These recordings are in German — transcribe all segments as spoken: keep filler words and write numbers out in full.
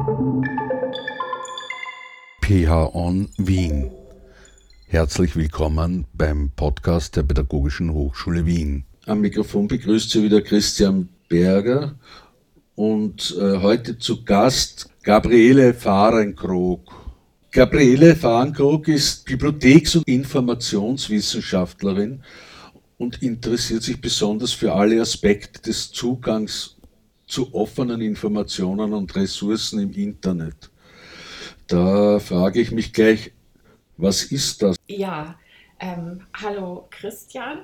P H on Wien. Herzlich willkommen beim Podcast der Pädagogischen Hochschule Wien. Am Mikrofon begrüßt Sie wieder Christian Berger und äh, heute zu Gast Gabriele Fahrenkrog. Gabriele Fahrenkrog ist Bibliotheks- und Informationswissenschaftlerin und interessiert sich besonders für alle Aspekte des Zugangs zu offenen Informationen und Ressourcen im Internet. Da frage ich mich gleich, was ist das? Ja, ähm, hallo Christian.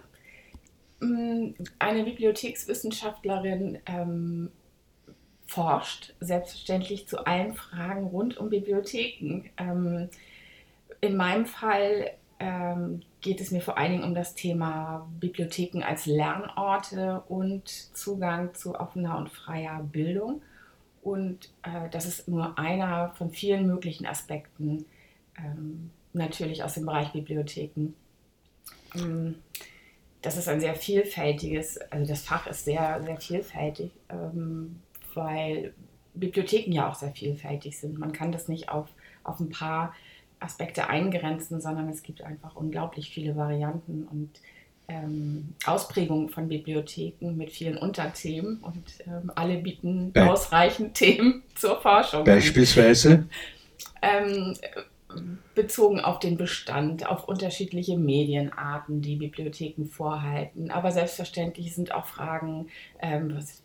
Eine Bibliothekswissenschaftlerin ähm, forscht selbstverständlich zu allen Fragen rund um Bibliotheken. Ähm, in meinem Fall ähm, geht es mir vor allen Dingen um das Thema Bibliotheken als Lernorte und Zugang zu offener und freier Bildung. Und äh, das ist nur einer von vielen möglichen Aspekten, ähm, natürlich aus dem Bereich Bibliotheken. Ähm, das ist ein sehr vielfältiges, also das Fach ist sehr, sehr vielfältig, ähm, weil Bibliotheken ja auch sehr vielfältig sind. Man kann das nicht auf, auf ein paar Aspekte eingrenzen, sondern es gibt einfach unglaublich viele Varianten und Ähm, Ausprägungen von Bibliotheken mit vielen Unterthemen und ähm, alle bieten Be- ausreichend Themen zur Forschung. Beispielsweise? Ähm, bezogen auf den Bestand, auf unterschiedliche Medienarten, die Bibliotheken vorhalten. Aber selbstverständlich sind auch Fragen ähm, was,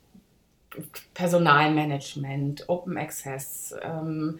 Personalmanagement, Open Access, ähm,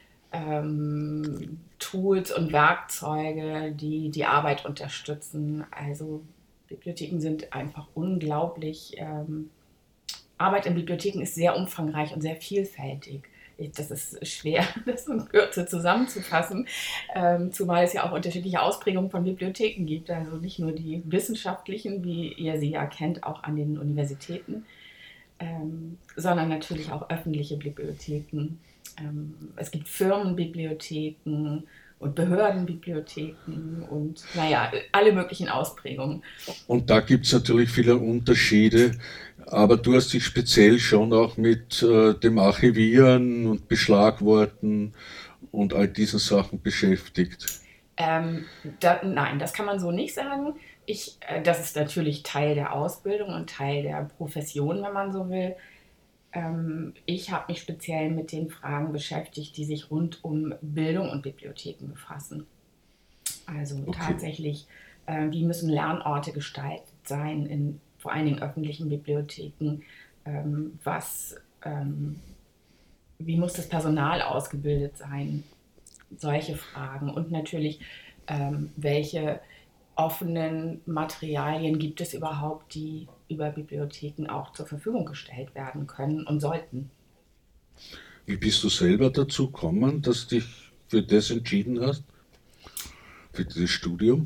Ähm, Tools und Werkzeuge, die die Arbeit unterstützen. Also Bibliotheken sind einfach unglaublich. Ähm, Arbeit in Bibliotheken ist sehr umfangreich und sehr vielfältig. Das ist schwer, das in Kürze zusammenzufassen, ähm, zumal es ja auch unterschiedliche Ausprägungen von Bibliotheken gibt. Also nicht nur die wissenschaftlichen, wie ihr sie ja kennt, auch an den Universitäten, ähm, sondern natürlich auch öffentliche Bibliotheken. Ähm, es gibt Firmenbibliotheken und Behördenbibliotheken und naja, alle möglichen Ausprägungen. Und da gibt es natürlich viele Unterschiede, aber du hast dich speziell schon auch mit äh, dem Archivieren und Beschlagworten und all diesen Sachen beschäftigt. Ähm, da, nein, das kann man so nicht sagen. Ich, äh, das ist natürlich Teil der Ausbildung und Teil der Profession, wenn man so will. Ähm, ich habe mich speziell mit den Fragen beschäftigt, die sich rund um Bildung und Bibliotheken befassen. Also okay. Tatsächlich, äh, wie müssen Lernorte gestaltet sein, in vor allen Dingen öffentlichen Bibliotheken? Ähm, was, ähm, wie muss das Personal ausgebildet sein? Solche Fragen. Und natürlich, ähm, welche offenen Materialien gibt es überhaupt, die über Bibliotheken auch zur Verfügung gestellt werden können und sollten. Wie bist du selber dazu gekommen, dass du dich für das entschieden hast? Für dieses Studium?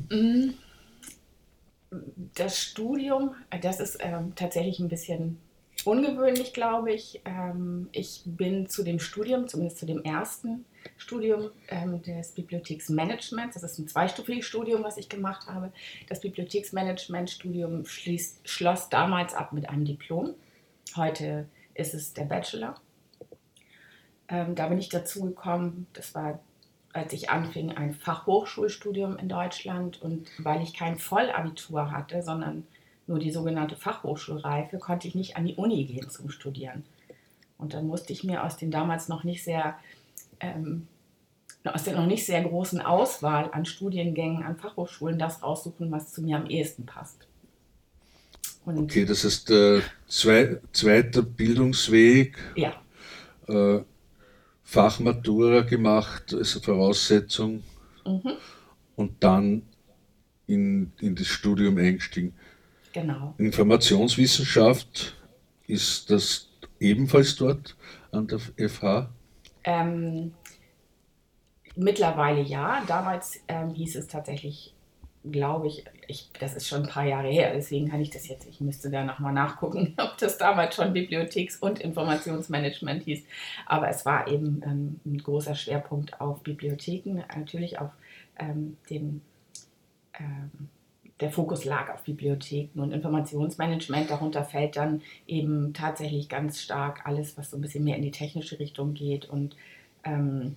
Das Studium, das ist ähm, tatsächlich ein bisschen ungewöhnlich, glaube ich. Ähm, ich bin zu dem Studium, zumindest zu dem ersten Studium ähm, des Bibliotheksmanagements, das ist ein zweistufiges Studium, was ich gemacht habe. Das Bibliotheksmanagement-Studium schließt, schloss damals ab mit einem Diplom. Heute ist es der Bachelor. Ähm, da bin ich dazu gekommen, das war, als ich anfing, ein Fachhochschulstudium in Deutschland. Und weil ich kein Vollabitur hatte, sondern nur die sogenannte Fachhochschulreife, konnte ich nicht an die Uni gehen zum Studieren. Und dann musste ich mir aus den damals noch nicht sehr, ähm, aus der noch nicht sehr großen Auswahl an Studiengängen an Fachhochschulen das raussuchen, was zu mir am ehesten passt. Und okay, das ist der zwei, zweite Bildungsweg. Ja. Äh, Fachmatura gemacht als Voraussetzung mhm. und dann in, in das Studium eingestiegen. Genau. Informationswissenschaft, ist das ebenfalls dort an der F H? Ähm, mittlerweile ja. Damals ähm, hieß es tatsächlich, glaube ich, ich, das ist schon ein paar Jahre her, deswegen kann ich das jetzt, ich müsste da nochmal nachgucken, ob das damals schon Bibliotheks- und Informationsmanagement hieß. Aber es war eben ähm, ein großer Schwerpunkt auf Bibliotheken, natürlich auf ähm, den ähm, der Fokus lag auf Bibliotheken und Informationsmanagement. Darunter fällt dann eben tatsächlich ganz stark alles, was so ein bisschen mehr in die technische Richtung geht und ähm,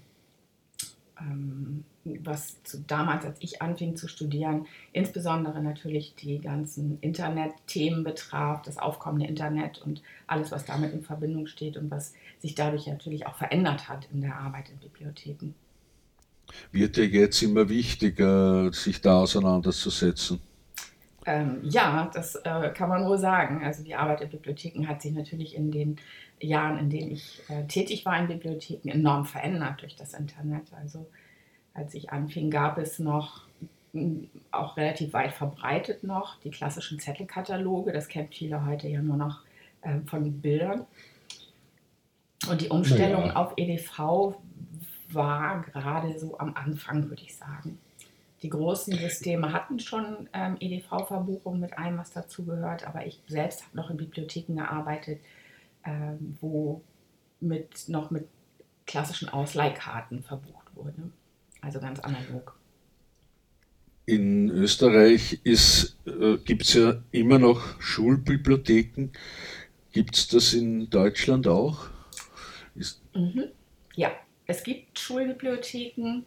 ähm, was zu, damals, als ich anfing zu studieren, insbesondere natürlich die ganzen Internetthemen betraf, das aufkommende Internet und alles, was damit in Verbindung steht und was sich dadurch natürlich auch verändert hat in der Arbeit in Bibliotheken. Wird ja jetzt immer wichtiger, sich da auseinanderzusetzen. Ähm, ja, das äh, kann man wohl sagen. Also die Arbeit in Bibliotheken hat sich natürlich in den Jahren, in denen ich äh, tätig war in Bibliotheken, enorm verändert durch das Internet. Also als ich anfing, gab es noch, mh, auch relativ weit verbreitet noch, die klassischen Zettelkataloge. Das kennt viele heute ja nur noch äh, von Bildern. Und die Umstellung Naja. auf E D V war gerade so am Anfang, würde ich sagen. Die großen Systeme hatten schon ähm, E D V-Verbuchung mit allem, was dazugehört, aber ich selbst habe noch in Bibliotheken gearbeitet, ähm, wo mit, noch mit klassischen Ausleihkarten verbucht wurde. Also ganz analog. In Österreich äh, gibt es ja immer noch Schulbibliotheken. Gibt es das in Deutschland auch? Ist Mhm. Ja, es gibt Schulbibliotheken.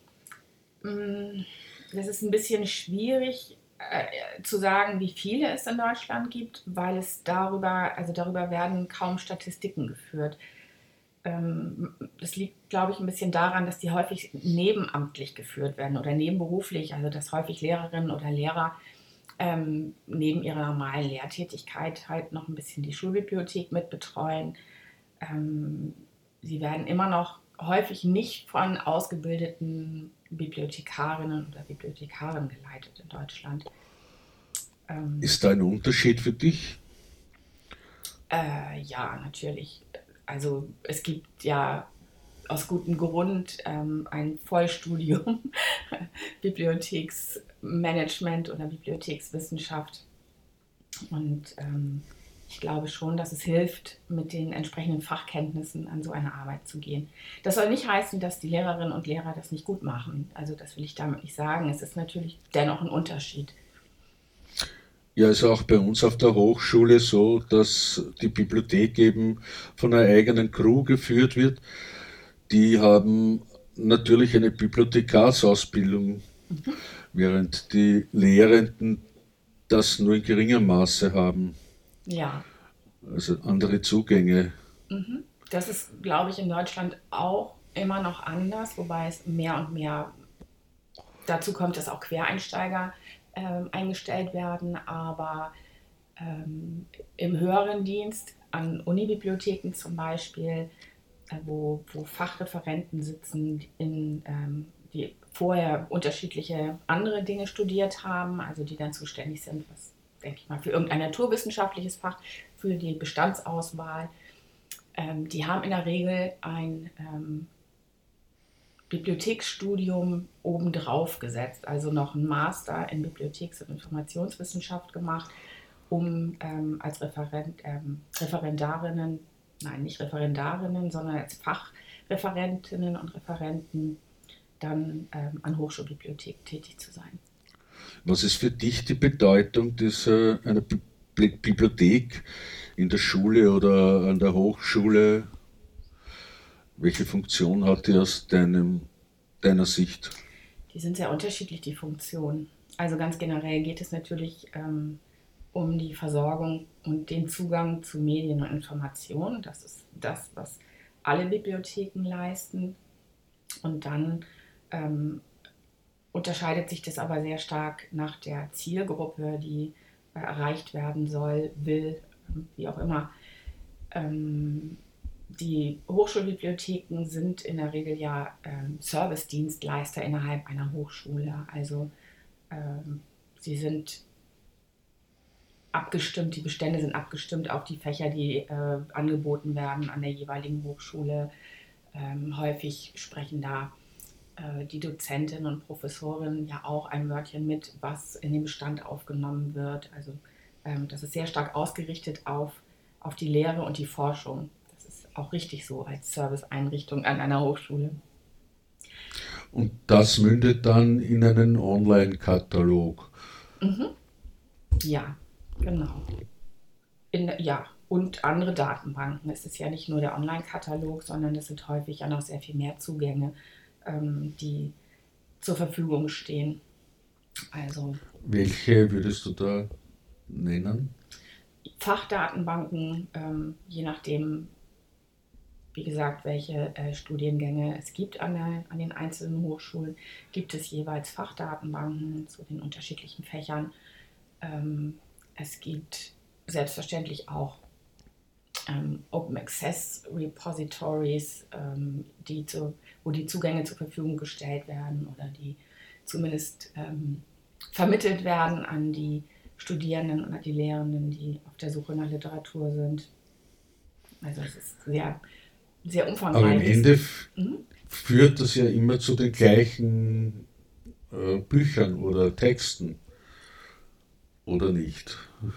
Das ist ein bisschen schwierig äh, zu sagen, wie viele es in Deutschland gibt, weil es darüber, also darüber werden kaum Statistiken geführt. Ähm, das liegt, glaube ich, ein bisschen daran, dass die häufig nebenamtlich geführt werden oder nebenberuflich, also dass häufig Lehrerinnen oder Lehrer ähm, neben ihrer normalen Lehrtätigkeit halt noch ein bisschen die Schulbibliothek mitbetreuen. Ähm, sie werden immer noch häufig nicht von ausgebildeten Bibliothekarinnen oder Bibliothekaren geleitet in Deutschland. Ähm, ist da ein Unterschied für dich? äh, ja, natürlich. Also es gibt ja aus gutem Grund ähm, ein Vollstudium Bibliotheksmanagement oder Bibliothekswissenschaft. Und ähm, ich glaube schon, dass es hilft, mit den entsprechenden Fachkenntnissen an so eine Arbeit zu gehen. Das soll nicht heißen, dass die Lehrerinnen und Lehrer das nicht gut machen. Also das will ich damit nicht sagen. Es ist natürlich dennoch ein Unterschied. Ja, ist auch bei uns auf der Hochschule so, dass die Bibliothek eben von einer eigenen Crew geführt wird. Die haben natürlich eine Bibliothekarsausbildung, Mhm. während die Lehrenden das nur in geringem Maße haben, Ja, also andere Zugänge. mhm. Das ist, glaube ich, in Deutschland auch immer noch anders, wobei es mehr und mehr dazu kommt, dass auch Quereinsteiger ähm, eingestellt werden, aber ähm, im höheren Dienst an Unibibliotheken zum Beispiel, äh, wo, wo Fachreferenten sitzen, in, ähm, die vorher unterschiedliche andere Dinge studiert haben, also die dann zuständig sind, was denke ich mal, für irgendein naturwissenschaftliches Fach, für die Bestandsauswahl. Ähm, die haben in der Regel ein ähm, Bibliotheksstudium obendrauf gesetzt, also noch einen Master in Bibliotheks- und Informationswissenschaft gemacht, um ähm, als Referent, ähm, Referendarinnen, nein, nicht Referendarinnen, sondern als Fachreferentinnen und Referenten dann ähm, an Hochschulbibliotheken tätig zu sein. Was ist für dich die Bedeutung dieser, einer Bi- Bibliothek in der Schule oder an der Hochschule? Welche Funktion hat die aus deinem, deiner Sicht? Die sind sehr unterschiedlich, die Funktionen. Also ganz generell geht es natürlich ähm, um die Versorgung und den Zugang zu Medien und Informationen. Das ist das, was alle Bibliotheken leisten. Und dann ähm, unterscheidet sich das aber sehr stark nach der Zielgruppe, die äh, erreicht werden soll, will, wie auch immer. Ähm, die Hochschulbibliotheken sind in der Regel ja ähm, Servicedienstleister innerhalb einer Hochschule. Also ähm, sie sind abgestimmt, die Bestände sind abgestimmt auf die Fächer, die äh, angeboten werden an der jeweiligen Hochschule. Ähm, häufig sprechen da äh, die Dozentinnen und Professorinnen ja auch ein Wörtchen mit, was in den Bestand aufgenommen wird. Also ähm, das ist sehr stark ausgerichtet auf, auf die Lehre und die Forschung. Das ist auch richtig so als Serviceeinrichtung an einer Hochschule. Und das mündet dann in einen Online-Katalog. Mhm. Ja, genau. In, ja, und andere Datenbanken. Es ist ja nicht nur der Online-Katalog, sondern es sind häufig ja noch sehr viel mehr Zugänge, ähm, die zur Verfügung stehen. Also welche würdest du da nennen? Fachdatenbanken, ähm, je nachdem, wie gesagt, welche äh, Studiengänge es gibt an, der, an den einzelnen Hochschulen, gibt es jeweils Fachdatenbanken zu den unterschiedlichen Fächern. Ähm, es gibt selbstverständlich auch ähm, Open Access Repositories, ähm, die zu, wo die Zugänge zur Verfügung gestellt werden oder die zumindest ähm, vermittelt werden an die Studierenden oder die Lehrenden, die auf der Suche nach Literatur sind. Also es ist sehr, sehr umfangreich. Aber im Ende f- mhm. führt das ja immer zu den gleichen äh, Büchern oder Texten, oder nicht?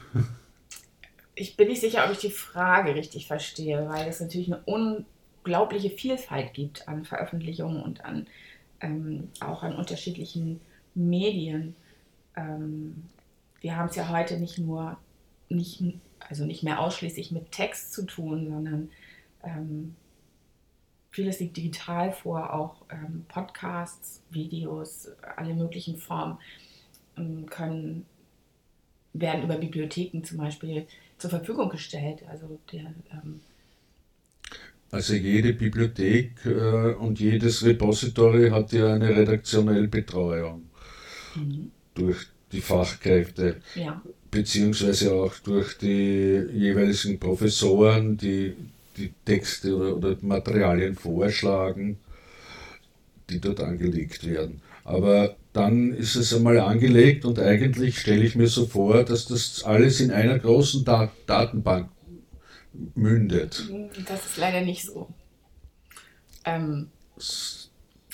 Ich bin nicht sicher, ob ich die Frage richtig verstehe, weil es natürlich eine unglaubliche Vielfalt gibt an Veröffentlichungen und an, ähm, auch an unterschiedlichen Medien. Ähm, wir haben es ja heute nicht nur, nicht, also nicht mehr ausschließlich mit Text zu tun, sondern ähm, vieles liegt digital vor, auch ähm, Podcasts, Videos, alle möglichen Formen ähm, können, werden über Bibliotheken zum Beispiel zur Verfügung gestellt. Also, der, ähm also jede Bibliothek äh, und jedes Repository hat ja eine redaktionelle Betreuung mhm. durch die Fachkräfte, ja. beziehungsweise auch durch die jeweiligen Professoren, die die Texte oder, oder Materialien vorschlagen, die dort angelegt werden. Aber dann ist es einmal angelegt und eigentlich stelle ich mir so vor, dass das alles in einer großen Dat- Datenbank mündet. Das ist leider nicht so. Ähm, S-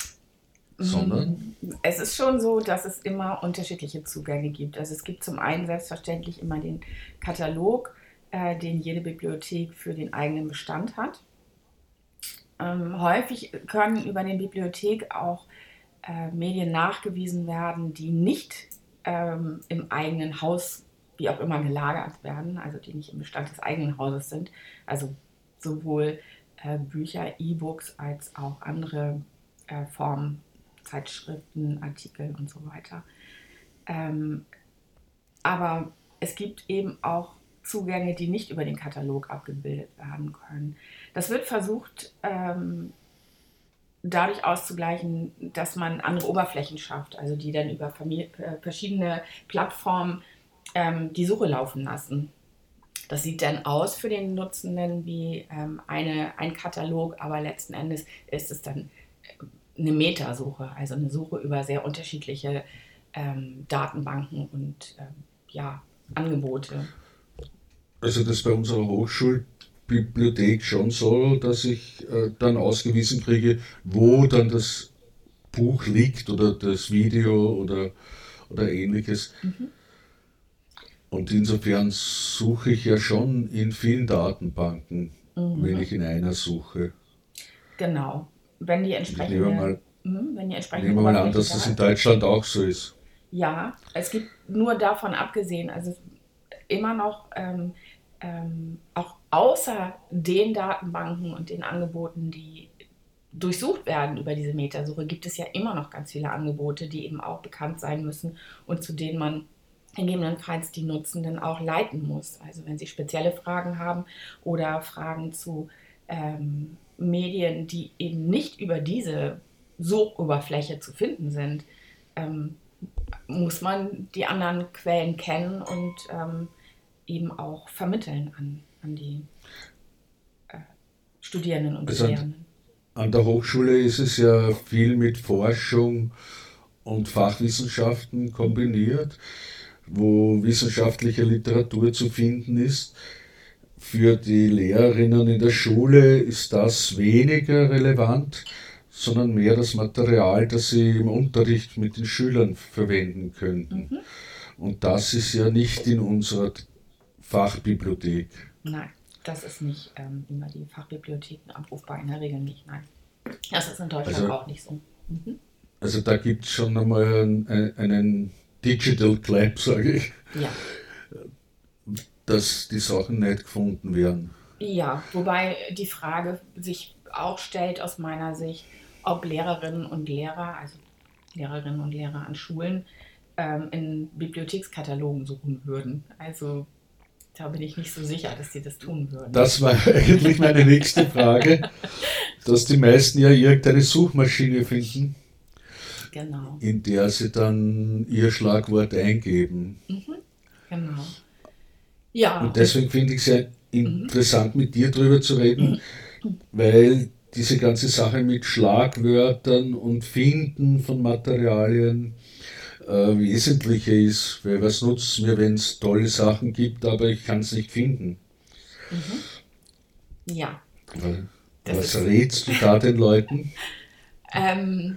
sondern? Es ist schon so, dass es immer unterschiedliche Zugänge gibt. Also es gibt zum einen selbstverständlich immer den Katalog, äh, den jede Bibliothek für den eigenen Bestand hat. Ähm, häufig können über die Bibliothek auch äh, Medien nachgewiesen werden, die nicht ähm, im eigenen Haus, wie auch immer, gelagert werden, also die nicht im Bestand des eigenen Hauses sind. Also sowohl äh, Bücher, E-Books als auch andere äh, Formen, Zeitschriften, Artikel und so weiter. Ähm, aber es gibt eben auch Zugänge, die nicht über den Katalog abgebildet werden können. Das wird versucht, ähm, dadurch auszugleichen, dass man andere Oberflächen schafft, also die dann über Familie, äh, verschiedene Plattformen ähm, die Suche laufen lassen. Das sieht dann aus für den Nutzenden wie ähm, eine, ein Katalog, aber letzten Endes ist es dann eine Metasuche, also eine Suche über sehr unterschiedliche ähm, Datenbanken und ähm, ja, Angebote. Also das ist bei unserer Hochschulbibliothek schon so, dass ich äh, dann ausgewiesen kriege, wo dann das Buch liegt oder das Video oder, oder ähnliches. Mhm. Und insofern suche ich ja schon in vielen Datenbanken, mhm. wenn ich in einer suche. Genau. Wenn die entsprechende, ich nehme mal, mh, wenn die entsprechende nehme mal an, dass das in Deutschland auch so ist. Ja, es gibt nur davon abgesehen, also immer noch ähm, ähm, auch außer den Datenbanken und den Angeboten, die durchsucht werden über diese Metasuche, gibt es ja immer noch ganz viele Angebote, die eben auch bekannt sein müssen und zu denen man gegebenenfalls die Nutzenden auch leiten muss. Also wenn sie spezielle Fragen haben oder Fragen zu ähm, Medien, die eben nicht über diese Suchoberfläche zu finden sind, ähm, muss man die anderen Quellen kennen und ähm, eben auch vermitteln an, an die äh, Studierenden und also Lehrenden. An der Hochschule ist es ja viel mit Forschung und Fachwissenschaften kombiniert, wo wissenschaftliche Literatur zu finden ist. Für die Lehrerinnen in der Schule ist das weniger relevant, sondern mehr das Material, das sie im Unterricht mit den Schülern verwenden könnten. Mhm. Und das ist ja nicht in unserer Fachbibliothek. Nein, das ist nicht ähm, immer die Fachbibliotheken abrufbar, in der Regel nicht, nein. Das ist in Deutschland also, auch nicht so. Mhm. Also da gibt es schon einmal einen, einen Digital Clap, sage ich. Ja. dass die Sachen nicht gefunden werden. Ja, wobei die Frage sich auch stellt aus meiner Sicht, ob Lehrerinnen und Lehrer, also Lehrerinnen und Lehrer an Schulen, ähm, in Bibliothekskatalogen suchen würden. Also da bin ich nicht so sicher, dass sie das tun würden. Das war eigentlich meine nächste Frage, dass die meisten ja irgendeine Suchmaschine finden, genau. in der sie dann ihr Schlagwort eingeben. Mhm, genau. Ja. Und deswegen finde ich es sehr interessant, mit dir drüber zu reden, weil diese ganze Sache mit Schlagwörtern und Finden von Materialien äh, wesentlicher ist, weil was nutzt es mir, wenn es tolle Sachen gibt, aber ich kann es nicht finden. Mhm. Ja. Weil, was rätst du da den Leuten? ähm,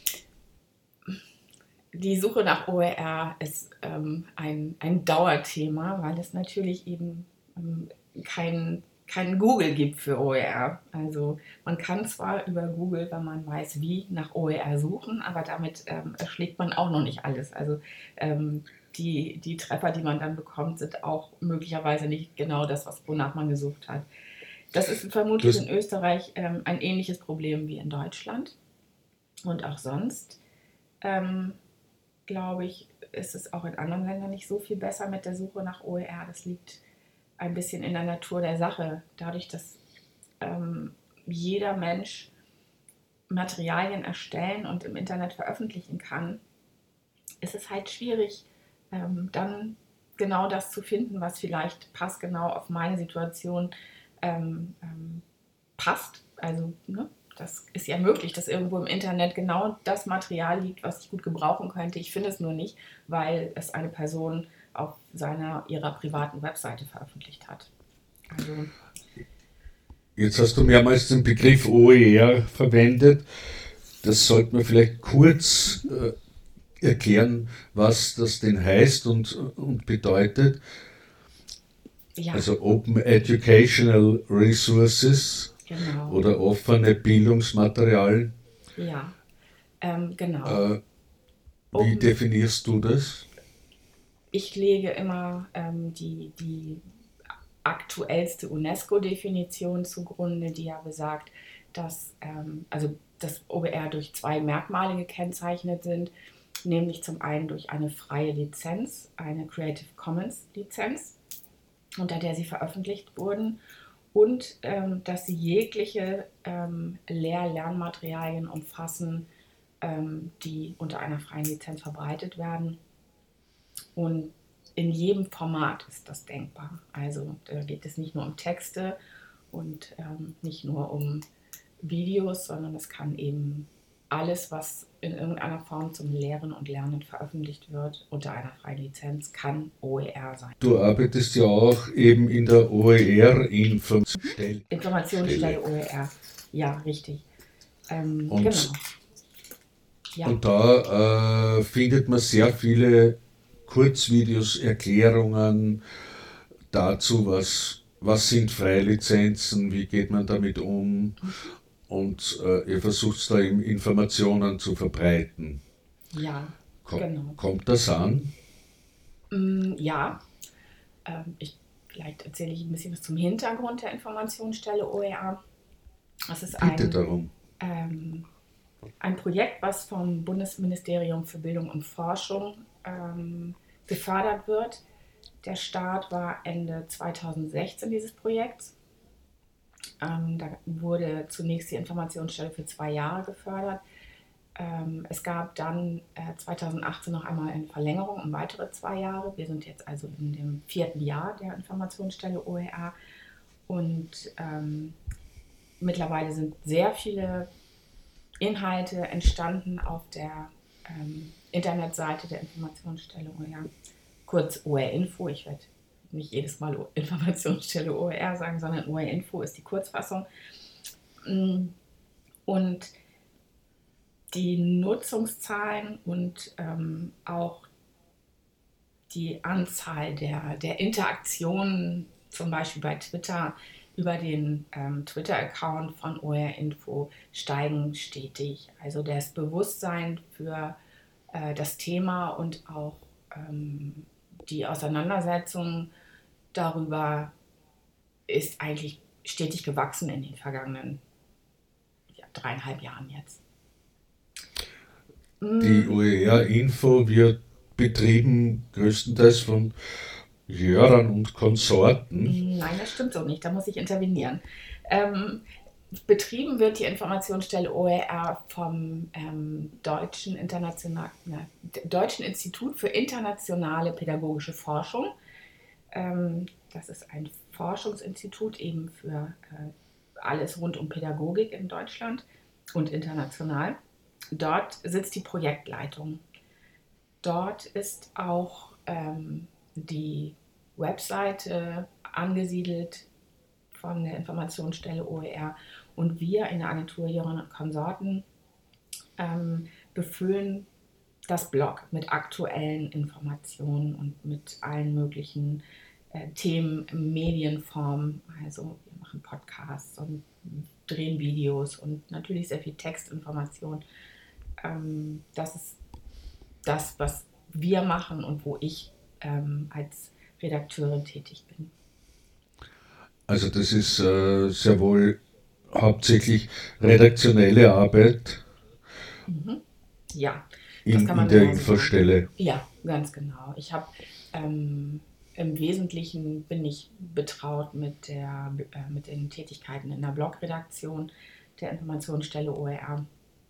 die Suche nach O E R ist ähm, ein, ein Dauerthema, weil es natürlich eben ähm, kein kein Google gibt für O E R. Also man kann zwar über Google, wenn man weiß wie, nach O E R suchen, aber damit ähm, erschlägt man auch noch nicht alles. Also ähm, die, die Treffer, die man dann bekommt, sind auch möglicherweise nicht genau das, was, wonach man gesucht hat. Das ist vermutlich in Österreich ähm, ein ähnliches Problem wie in Deutschland. Und auch sonst, ähm, glaube ich, ist es auch in anderen Ländern nicht so viel besser mit der Suche nach O E R. Das liegt ein bisschen in der Natur der Sache. Dadurch, dass ähm, jeder Mensch Materialien erstellen und im Internet veröffentlichen kann, ist es halt schwierig, ähm, dann genau das zu finden, was vielleicht passgenau auf meine Situation ähm, ähm, passt. Also, ne, das ist ja möglich, dass irgendwo im Internet genau das Material liegt, was ich gut gebrauchen könnte. Ich finde es nur nicht, weil es eine Person auf seiner, ihrer privaten Webseite veröffentlicht hat. Also, Jetzt hast du mehrmals den Begriff O E R verwendet. Das sollte man vielleicht kurz äh, erklären, was das denn heißt und, und bedeutet. ja. Also Open Educational Resources, genau. Oder offene Bildungsmaterial. Ja, ähm, genau. Äh, wie Open, definierst du das? Ich lege immer ähm, die, die aktuellste UNESCO-Definition zugrunde, die ja besagt, dass ähm, also das O E R durch zwei Merkmale gekennzeichnet sind, nämlich zum einen durch eine freie Lizenz, eine Creative Commons Lizenz, unter der sie veröffentlicht wurden, und ähm, dass sie jegliche ähm, Lehr-Lernmaterialien umfassen, ähm, die unter einer freien Lizenz verbreitet werden. Und in jedem Format ist das denkbar. Also da geht es nicht nur um Texte und ähm, nicht nur um Videos, sondern es kann eben alles, was in irgendeiner Form zum Lehren und Lernen veröffentlicht wird, unter einer freien Lizenz, kann O E R sein. Du arbeitest ja auch eben in der O E R-Informationsstelle. Informationsstelle O E R, ja, richtig. Ähm, und, genau. Ja. Und da äh, findet man sehr viele Kurzvideos, Erklärungen dazu, was, was sind Freilizenzen, wie geht man damit um. Und äh, ihr versucht da eben Informationen zu verbreiten. Ja, Komm, genau. Kommt das an? Mm, ja, ähm, ich, vielleicht erzähle ich ein bisschen was zum Hintergrund der Informationsstelle O E R. Das ist Bitte ein, darum. Ähm, ein Projekt, was vom Bundesministerium für Bildung und Forschung ähm, gefördert wird. Der Start war Ende zweitausendsechzehn dieses Projekts. Ähm, da wurde zunächst die Informationsstelle für zwei Jahre gefördert. Ähm, es gab dann äh, zweitausendachtzehn noch einmal eine Verlängerung um weitere zwei Jahre. Wir sind jetzt also in dem vierten Jahr der Informationsstelle O E R. Und ähm, mittlerweile sind sehr viele Inhalte entstanden auf der ähm, Internetseite der Informationsstelle O E R, kurz O E R-Info. Ich werde nicht jedes Mal Informationsstelle O E R sagen, sondern O E R-Info ist die Kurzfassung. Und die Nutzungszahlen und ähm, auch die Anzahl der, der Interaktionen, zum Beispiel bei Twitter, über den ähm, Twitter-Account von O E R-Info steigen stetig. Also das Bewusstsein für äh, das Thema und auch ähm, die Auseinandersetzung darüber ist eigentlich stetig gewachsen in den vergangenen ja, dreieinhalb Jahren jetzt. Die O E R-Info wird betrieben größtenteils von Jörern und Konsorten. Nein, das stimmt so nicht, da muss ich intervenieren. Ähm, betrieben wird die Informationsstelle O E R vom ähm, Deutschen, International, na, Deutschen Institut für internationale pädagogische Forschung. Ähm, das ist ein Forschungsinstitut eben für äh, alles rund um Pädagogik in Deutschland und international. Dort sitzt die Projektleitung. Dort ist auch ähm, die Webseite angesiedelt von der Informationsstelle O E R und wir in der Agentur Jörern und Konsorten ähm, befüllen das Blog mit aktuellen Informationen und mit allen möglichen äh, Themen, Medienform. Also wir machen Podcasts und drehen Videos und natürlich sehr viel Textinformation. Ähm, das ist das, was wir machen und wo ich ähm, als Redakteurin tätig bin. Also das ist äh, sehr wohl hauptsächlich redaktionelle Arbeit. Mhm. Ja, in, das kann man in der genau Infostelle. sagen. Ja, ganz genau. Ich habe ähm, im Wesentlichen bin ich betraut mit, der, äh, mit den Tätigkeiten in der Blogredaktion der Informationsstelle O E R.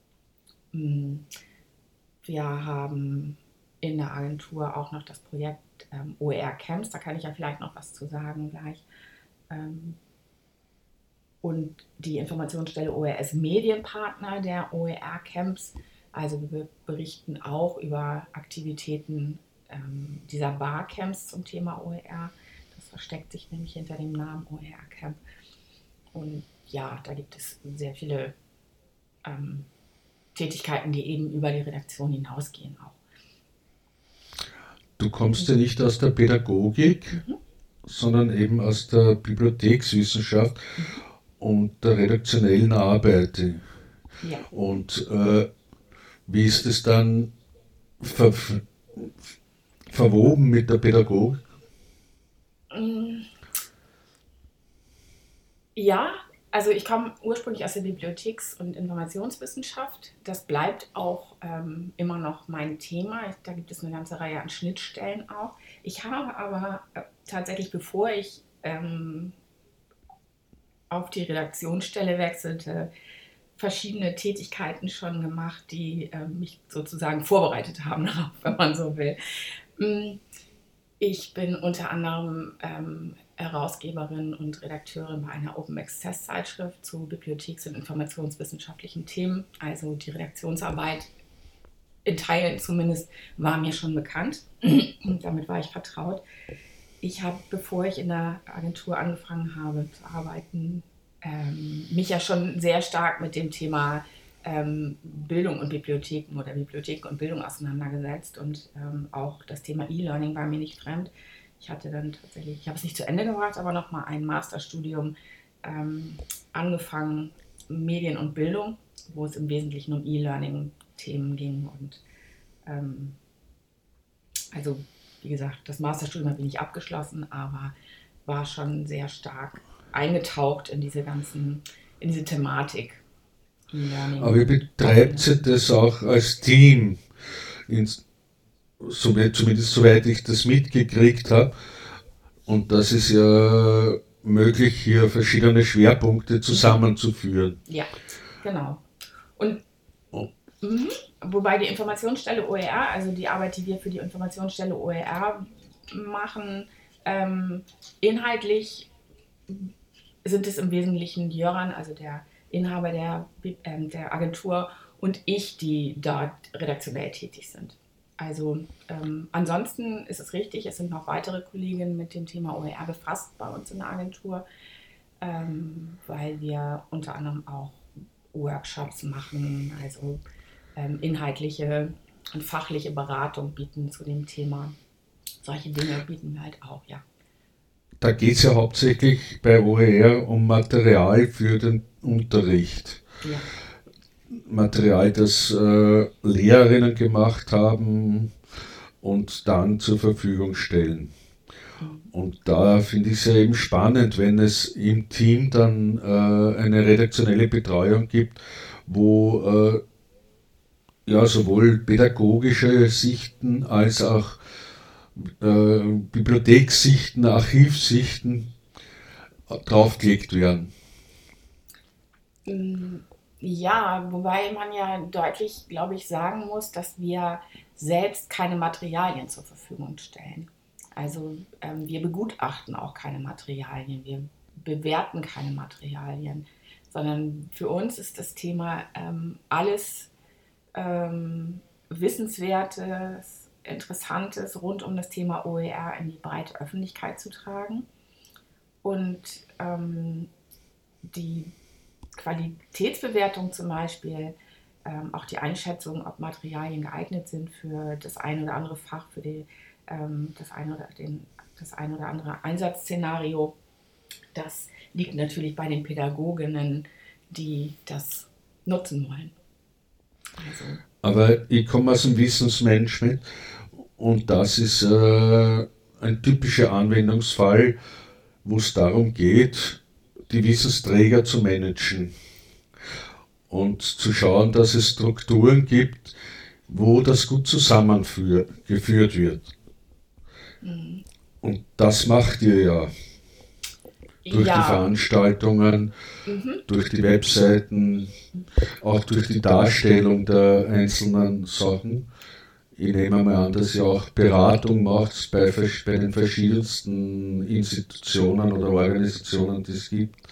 Wir haben in der Agentur auch noch das Projekt ähm, O E R Camps, da kann ich ja vielleicht noch was zu sagen gleich. Ähm, und die Informationsstelle O E R ist Medienpartner der O E R Camps. Also wir berichten auch über Aktivitäten ähm, dieser Barcamps zum Thema O E R. Das versteckt sich nämlich hinter dem Namen O E R Camp. Und ja, da gibt es sehr viele ähm, Tätigkeiten, die eben über die Redaktion hinausgehen auch. Du kommst ja nicht aus der Pädagogik, mhm. sondern eben aus der Bibliothekswissenschaft mhm. und der redaktionellen Arbeit. Ja. Und äh, wie ist es dann ver verwoben mit der Pädagogik? Ja, also ich komme ursprünglich aus der Bibliotheks- und Informationswissenschaft. Das bleibt auch ähm, immer noch mein Thema. Da gibt es eine ganze Reihe an Schnittstellen auch. Ich habe aber äh, tatsächlich, bevor ich ähm, auf die Redaktionsstelle wechselte, verschiedene Tätigkeiten schon gemacht, die äh, mich sozusagen vorbereitet haben darauf, wenn man so will. Ich bin unter anderem ähm, Herausgeberin und Redakteurin bei einer Open Access Zeitschrift zu bibliotheks- und informationswissenschaftlichen Themen. Also die Redaktionsarbeit in Teilen zumindest war mir schon bekannt. Und damit war ich vertraut. Ich habe, bevor ich in der Agentur angefangen habe zu arbeiten, ähm, mich ja schon sehr stark mit dem Thema ähm, Bildung und Bibliotheken oder Bibliotheken und Bildung auseinandergesetzt. Und ähm, auch das Thema E-Learning war mir nicht fremd. Ich hatte dann tatsächlich, ich habe es nicht zu Ende gebracht, aber nochmal ein Masterstudium ähm, angefangen, Medien und Bildung, wo es im Wesentlichen um E-Learning-Themen ging. Und ähm, also, wie gesagt, das Masterstudium habe ich nicht abgeschlossen, aber war schon sehr stark eingetaucht in diese ganzen, in diese Thematik. E-Learning. Aber ihr betreibt ihr das auch als Team? Ins zumindest soweit ich das mitgekriegt habe. Und das ist ja möglich, hier verschiedene Schwerpunkte zusammenzuführen. Ja, genau. Und oh. mh, wobei die Informationsstelle O E R, also die Arbeit, die wir für die Informationsstelle O E R machen, ähm, inhaltlich sind es im Wesentlichen Jöran, also der Inhaber der, äh, der Agentur, und ich, die dort redaktionell tätig sind. Also ähm, ansonsten ist es richtig, es sind noch weitere Kolleginnen mit dem Thema O E R befasst bei uns in der Agentur, ähm, weil wir unter anderem auch Workshops machen, also ähm, inhaltliche und fachliche Beratung bieten zu dem Thema. Solche Dinge bieten wir halt auch, ja. Da geht es ja hauptsächlich bei O E R um Material für den Unterricht. Ja. Material, das äh, Lehrerinnen gemacht haben und dann zur Verfügung stellen. Und da finde ich es ja eben spannend, wenn es im Team dann äh, eine redaktionelle Betreuung gibt, wo äh, ja sowohl pädagogische Sichten als auch äh, Bibliothekssichten, Archivsichten draufgelegt werden. Ja, wobei man ja deutlich, glaube ich, sagen muss, dass wir selbst keine Materialien zur Verfügung stellen. Also ähm, wir begutachten auch keine Materialien, wir bewerten keine Materialien, sondern für uns ist das Thema ähm, alles ähm, Wissenswertes, Interessantes rund um das Thema O E R in die breite Öffentlichkeit zu tragen. Und ähm, die Qualitätsbewertung zum Beispiel, ähm, auch die Einschätzung, ob Materialien geeignet sind für das eine oder andere Fach, für die, ähm, das, eine oder den, das eine oder andere Einsatzszenario, das liegt natürlich bei den Pädagoginnen, die das nutzen wollen. Also. Aber ich komme aus dem Wissensmanagement und das ist äh, ein typischer Anwendungsfall, wo es darum geht, die Wissensträger zu managen und zu schauen, dass es Strukturen gibt, wo das gut zusammengeführt wird. Mhm. Und das macht ihr ja durch ja. die Veranstaltungen, mhm. durch die Webseiten, auch durch die Darstellung der einzelnen Sachen. Ich nehme mal an, dass ihr auch Beratung macht bei, bei den verschiedensten Institutionen oder Organisationen, die es gibt.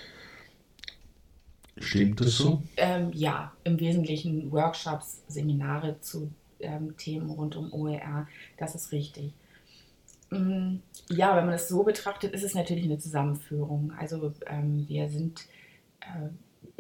Stimmt das so? Ähm, ja, im Wesentlichen Workshops, Seminare zu ähm, Themen rund um O E R, das ist richtig. Ähm, ja, wenn man das so betrachtet, ist es natürlich eine Zusammenführung. Also ähm, wir sind äh,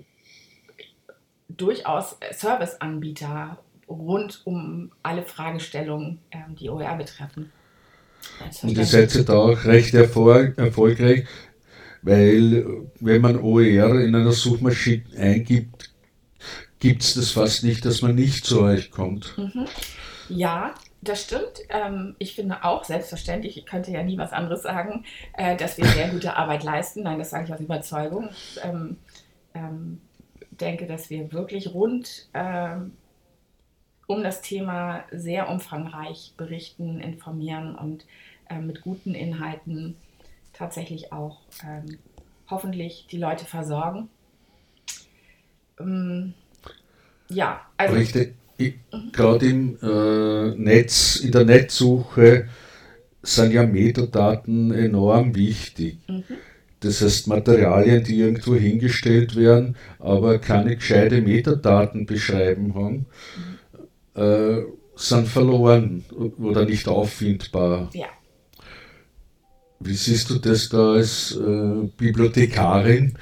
durchaus Serviceanbieter rund um alle Fragestellungen, ähm, die O E R betreffen. Und ihr seid ja da auch recht erfolg- erfolgreich, weil wenn man O E R in einer Suchmaschine eingibt, gibt es das fast nicht, dass man nicht zu euch kommt. Mhm. Ja, das stimmt. Ähm, ich finde auch selbstverständlich, ich könnte ja nie was anderes sagen, äh, dass wir sehr gute Arbeit leisten. Nein, das sage ich aus Überzeugung. Ich ähm, ähm, denke, dass wir wirklich rund ähm, um das Thema sehr umfangreich berichten, informieren und äh, mit guten Inhalten tatsächlich auch ähm, hoffentlich die Leute versorgen. Ähm, ja, also... Richtig. Gerade im äh, Netz, in der Netzsuche sind ja Metadaten enorm wichtig. Mhm. Das heißt, Materialien, die irgendwo hingestellt werden, aber keine gescheite Metadaten beschreiben haben, mhm. äh, sind verloren oder nicht auffindbar. Ja. Wie siehst du das da als äh, Bibliothekarin?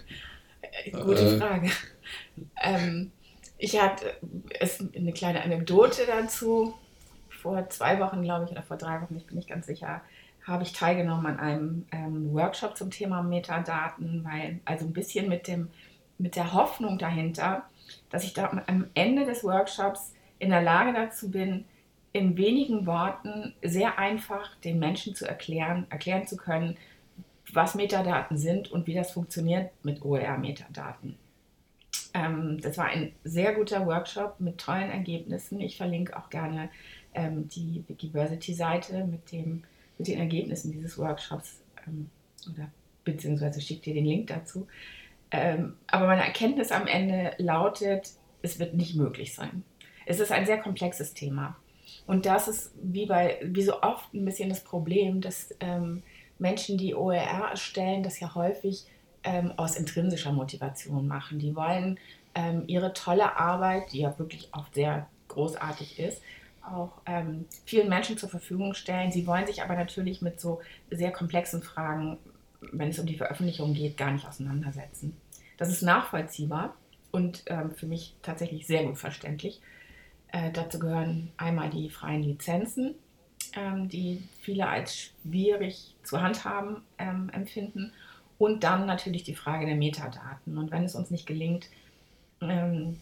Gute Frage. Äh, ähm, ich hatte es eine kleine Anekdote dazu. Vor zwei Wochen, glaube ich, oder vor drei Wochen, ich bin nicht ganz sicher, habe ich teilgenommen an einem ähm, Workshop zum Thema Metadaten, weil, also ein bisschen mit, dem, mit der Hoffnung dahinter, dass ich da am Ende des Workshops in der Lage dazu bin, in wenigen Worten sehr einfach den Menschen zu erklären, erklären zu können, was Metadaten sind und wie das funktioniert mit O E R-Metadaten. Ähm, das war ein sehr guter Workshop mit tollen Ergebnissen. Ich verlinke auch gerne ähm, die Wikiversity-Seite mit, dem, mit den Ergebnissen dieses Workshops ähm, oder beziehungsweise schicke dir den Link dazu. Ähm, aber meine Erkenntnis am Ende lautet, es wird nicht möglich sein. Es ist ein sehr komplexes Thema. Und das ist wie, bei, wie so oft ein bisschen das Problem, dass ähm, Menschen, die O E R erstellen, das ja häufig ähm, aus intrinsischer Motivation machen. Die wollen ähm, ihre tolle Arbeit, die ja wirklich oft sehr großartig ist, auch ähm, vielen Menschen zur Verfügung stellen. Sie wollen sich aber natürlich mit so sehr komplexen Fragen, wenn es um die Veröffentlichung geht, gar nicht auseinandersetzen. Das ist nachvollziehbar und ähm, für mich tatsächlich sehr gut verständlich. Äh, dazu gehören einmal die freien Lizenzen, ähm, die viele als schwierig zu handhaben ähm, empfinden. Und dann natürlich die Frage der Metadaten. Und wenn es uns nicht gelingt, ähm,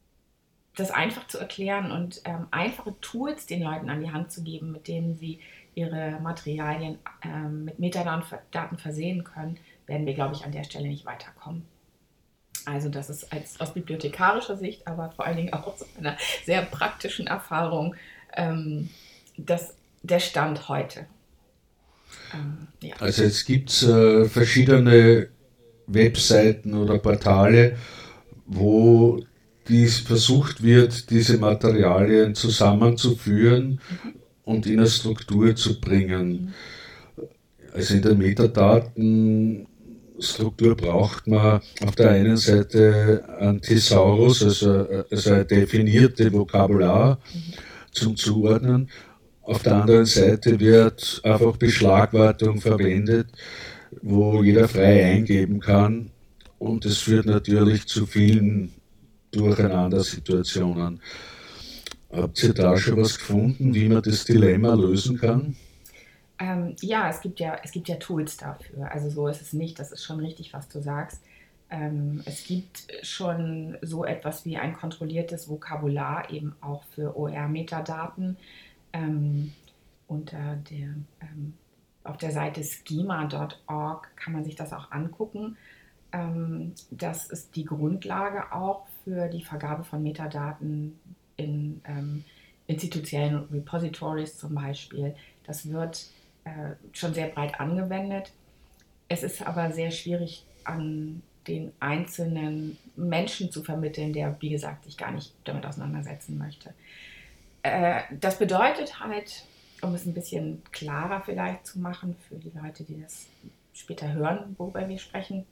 das einfach zu erklären und ähm, einfache Tools den Leuten an die Hand zu geben, mit denen sie ihre Materialien äh, mit Metadaten versehen können, werden wir, glaube ich, an der Stelle nicht weiterkommen. Also das ist als, aus bibliothekarischer Sicht, aber vor allen Dingen auch aus einer sehr praktischen Erfahrung ähm, das, der Stand heute. Ähm, ja. Also jetzt gibt es äh, verschiedene Webseiten oder Portale, wo dies versucht wird, diese Materialien zusammenzuführen und in eine Struktur zu bringen. Also in der Metadatenstruktur braucht man auf der einen Seite einen Thesaurus, also, also ein definierte Vokabular zum Zuordnen. Auf der anderen Seite wird einfach Beschlagwortung verwendet, wo jeder frei eingeben kann. Und es führt natürlich zu vielen Durcheinandersituationen. Habt ihr da schon was gefunden, wie man das Dilemma lösen kann? Ähm, ja, es gibt ja, es gibt ja Tools dafür. Also so ist es nicht, das ist schon richtig, was du sagst. Ähm, es gibt schon so etwas wie ein kontrolliertes Vokabular, eben auch für O R-Metadaten. Ähm, unter der, ähm, auf der Seite schema punkt org kann man sich das auch angucken. Ähm, das ist die Grundlage auch für die Vergabe von Metadaten in ähm, institutionellen Repositories zum Beispiel. Das wird äh, schon sehr breit angewendet. Es ist aber sehr schwierig an den einzelnen Menschen zu vermitteln, der, wie gesagt, sich gar nicht damit auseinandersetzen möchte. Äh, das bedeutet halt, um es ein bisschen klarer vielleicht zu machen für die Leute, die das später hören, worüber wir sprechen,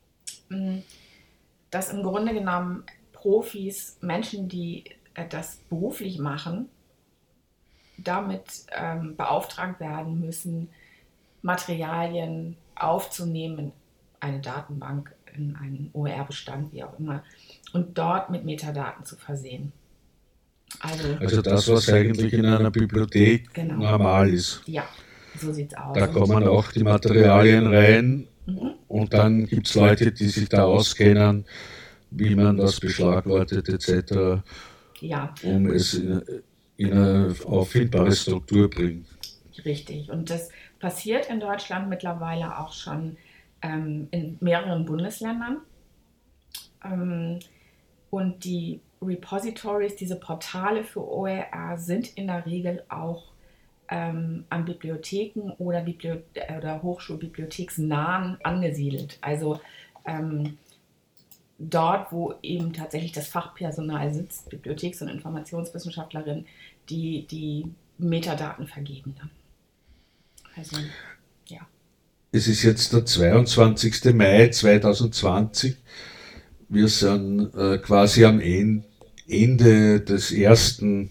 dass im Grunde genommen Profis, Menschen, die äh, das beruflich machen, damit ähm, beauftragt werden müssen, Materialien aufzunehmen in eine Datenbank, in einen O R-Bestand, wie auch immer, und dort mit Metadaten zu versehen. Also, also das, was eigentlich in einer Bibliothek genau. normal ist. Ja, so sieht es aus. Da kommen auch die Materialien rein mhm. und dann gibt es Leute, die sich da auskennen, wie man das beschlagwortet et cetera, ja. um es in, in eine auffindbare Struktur bringt. Richtig, und das passiert in Deutschland mittlerweile auch schon ähm, in mehreren Bundesländern. Ähm, und die Repositories, diese Portale für O E R, sind in der Regel auch ähm, an Bibliotheken oder, Bibliothe- oder Hochschulbibliotheksnahen angesiedelt. Also ähm, dort, wo eben tatsächlich das Fachpersonal sitzt, Bibliotheks- und Informationswissenschaftlerinnen, die die Metadaten vergeben dann. Also, ja. Es ist jetzt der zweiundzwanzigster Mai zweitausendzwanzig. Wir sind äh, quasi am Ende des ersten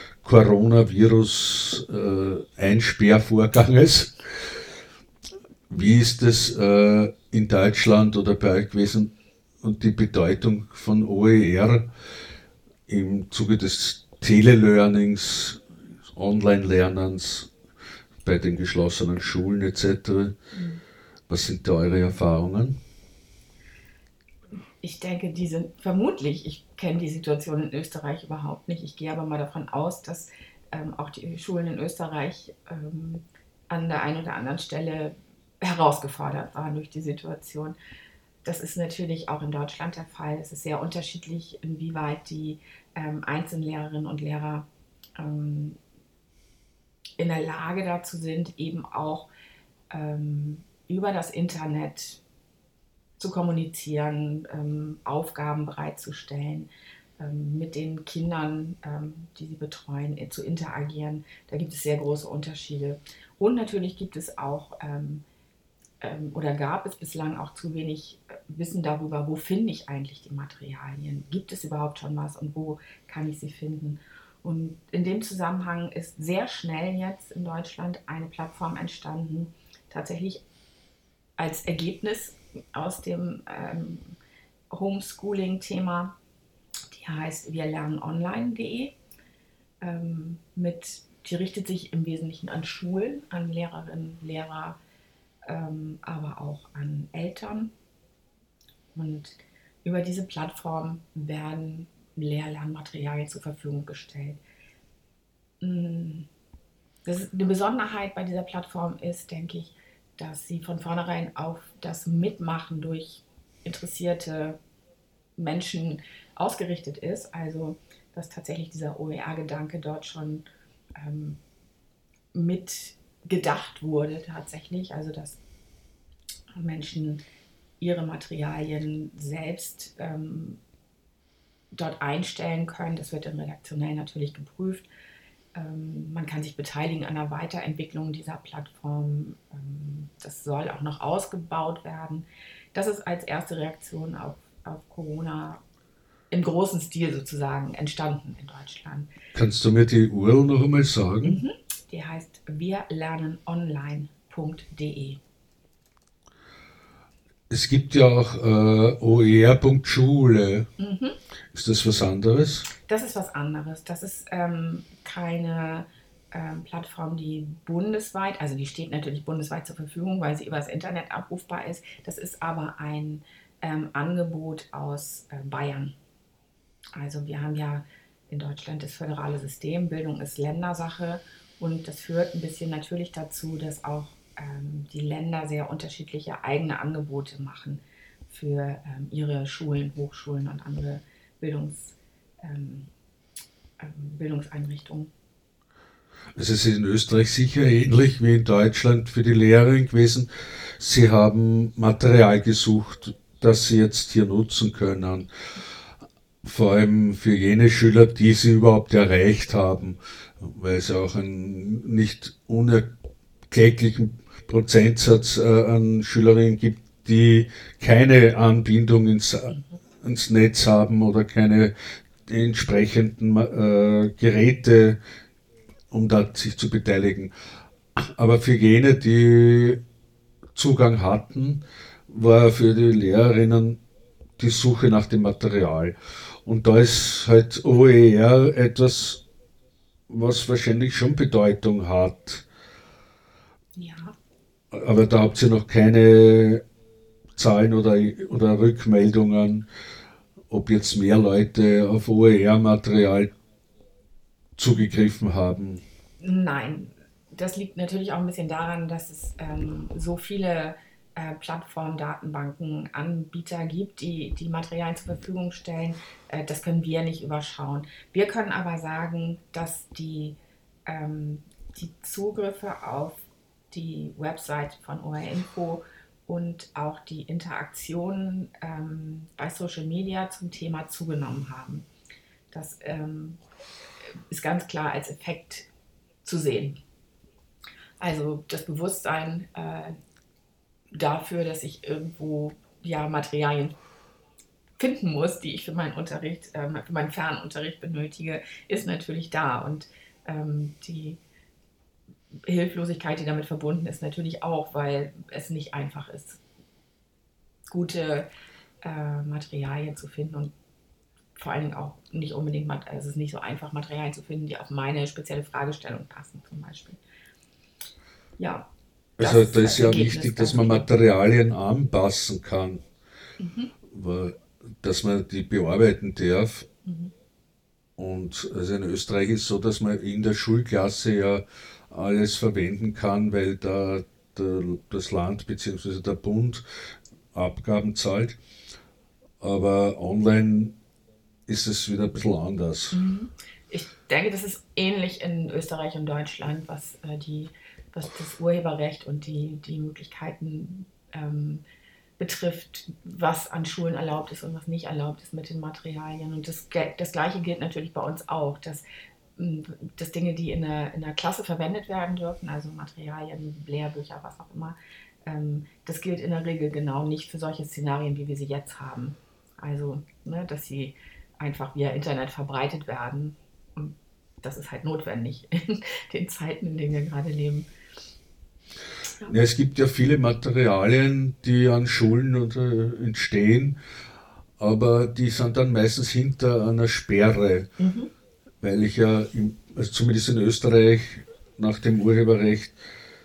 Coronavirus-Einsperrvorganges. Äh, Wie ist es äh, in Deutschland oder bei euch gewesen und die Bedeutung von O E R im Zuge des Telelearnings, Online-Lernens bei den geschlossenen Schulen et cetera? Mhm. Was sind da eure Erfahrungen? Ich denke, die sind vermutlich, ich kenne die Situation in Österreich überhaupt nicht, ich gehe aber mal davon aus, dass ähm, auch die Schulen in Österreich ähm, an der einen oder anderen Stelle herausgefordert waren durch die Situation. Das ist natürlich auch in Deutschland der Fall. Es ist sehr unterschiedlich, inwieweit die ähm, einzelnen Lehrerinnen und Lehrer ähm, in der Lage dazu sind, eben auch ähm, über das Internet zu kommunizieren, ähm, Aufgaben bereitzustellen, ähm, mit den Kindern, ähm, die sie betreuen, äh, zu interagieren. Da gibt es sehr große Unterschiede. Und natürlich gibt es auch ähm, ähm, oder gab es bislang auch zu wenig Wissen darüber, wo finde ich eigentlich die Materialien? Gibt es überhaupt schon was und wo kann ich sie finden? Und in dem Zusammenhang ist sehr schnell jetzt in Deutschland eine Plattform entstanden, tatsächlich als Ergebnis aus dem ähm, Homeschooling-Thema, die heißt wir lernen online punkt de. Ähm, mit, die richtet sich im Wesentlichen an Schulen, an Lehrerinnen, Lehrer, ähm, aber auch an Eltern. Und über diese Plattform werden Lehr-Lernmaterialien zur Verfügung gestellt. Das ist eine Besonderheit bei dieser Plattform ist, denke ich, dass sie von vornherein auf das Mitmachen durch interessierte Menschen ausgerichtet ist. Also, dass tatsächlich dieser O E R-Gedanke dort schon ähm, mit gedacht wurde tatsächlich. Also, dass Menschen ihre Materialien selbst ähm, dort einstellen können. Das wird im Redaktionell natürlich geprüft. Ähm, man kann sich beteiligen an der Weiterentwicklung dieser Plattform. Ähm, das soll auch noch ausgebaut werden. Das ist als erste Reaktion auf, auf Corona im großen Stil sozusagen entstanden in Deutschland. Kannst du mir die U R L noch einmal sagen? Mhm. Die heißt wir lernen online punkt de. Es gibt ja auch äh, O E R punkt Schule. Mhm. Ist das was anderes? Das ist was anderes. Das ist ähm, keine ähm, Plattform, die bundesweit, also die steht natürlich bundesweit zur Verfügung, weil sie über das Internet abrufbar ist. Das ist aber ein ähm, Angebot aus äh, Bayern. Also wir haben ja in Deutschland das föderale System, Bildung ist Ländersache und das führt ein bisschen natürlich dazu, dass auch ähm, die Länder sehr unterschiedliche eigene Angebote machen für ähm, ihre Schulen, Hochschulen und andere Bildungs, ähm, ähm, Bildungseinrichtungen. Es ist in Österreich sicher ähnlich wie in Deutschland für die Lehrerin gewesen. Sie haben Material gesucht, das sie jetzt hier nutzen können. Vor allem für jene Schüler, die sie überhaupt erreicht haben, weil es auch einen nicht unerkläglichen Prozentsatz äh, an Schülerinnen gibt, die keine Anbindung ins, ins Netz haben oder keine entsprechenden äh, Geräte, um da sich zu beteiligen. Aber für jene, die Zugang hatten, war für die Lehrerinnen die Suche nach dem Material. Und da ist halt O E R etwas, was wahrscheinlich schon Bedeutung hat. Ja. Aber da habt ihr noch keine Zahlen oder, oder Rückmeldungen, ob jetzt mehr Leute auf O E R-Material zugegriffen haben. Nein, das liegt natürlich auch ein bisschen daran, dass es ähm, so viele äh, Plattformen, Datenbanken, Anbieter gibt, die die Materialien zur Verfügung stellen. Äh, das können wir nicht überschauen. Wir können aber sagen, dass die, ähm, die Zugriffe auf die Website von O E R Info und auch die Interaktionen ähm, bei Social Media zum Thema zugenommen haben. Das ähm, ist ganz klar als Effekt zu sehen. Also das Bewusstsein äh, dafür, dass ich irgendwo ja, Materialien finden muss, die ich für meinen Unterricht, äh, für meinen Fernunterricht benötige, ist natürlich da. Und ähm, die Hilflosigkeit, die damit verbunden ist, natürlich auch, weil es nicht einfach ist, gute äh, Materialien zu finden und vor allen Dingen auch nicht unbedingt, also es ist nicht so einfach, Materialien zu finden, die auf meine spezielle Fragestellung passen, zum Beispiel. Ja. Also da ist ja wichtig, dass man Materialien anpassen kann, mhm. dass man die bearbeiten darf. Mhm. Und also in Österreich ist es so, dass man in der Schulklasse ja alles verwenden kann, weil da der, das Land bzw. der Bund Abgaben zahlt. Aber online ist es wieder ein bisschen anders. Ich denke, das ist ähnlich in Österreich und Deutschland, was, äh, die, was das Urheberrecht und die, die Möglichkeiten ähm, betrifft, was an Schulen erlaubt ist und was nicht erlaubt ist mit den Materialien. Und das, das Gleiche gilt natürlich bei uns auch, dass, dass Dinge, die in der, in der Klasse verwendet werden dürfen, also Materialien, Lehrbücher, was auch immer, ähm, das gilt in der Regel genau nicht für solche Szenarien, wie wir sie jetzt haben. Also, ne, dass sie einfach via Internet verbreitet werden. Und das ist halt notwendig in den Zeiten, in denen wir gerade leben. Ja. Ja, es gibt ja viele Materialien, die an Schulen oder entstehen, aber die sind dann meistens hinter einer Sperre, mhm. weil ich ja, im, also zumindest in Österreich, nach dem Urheberrecht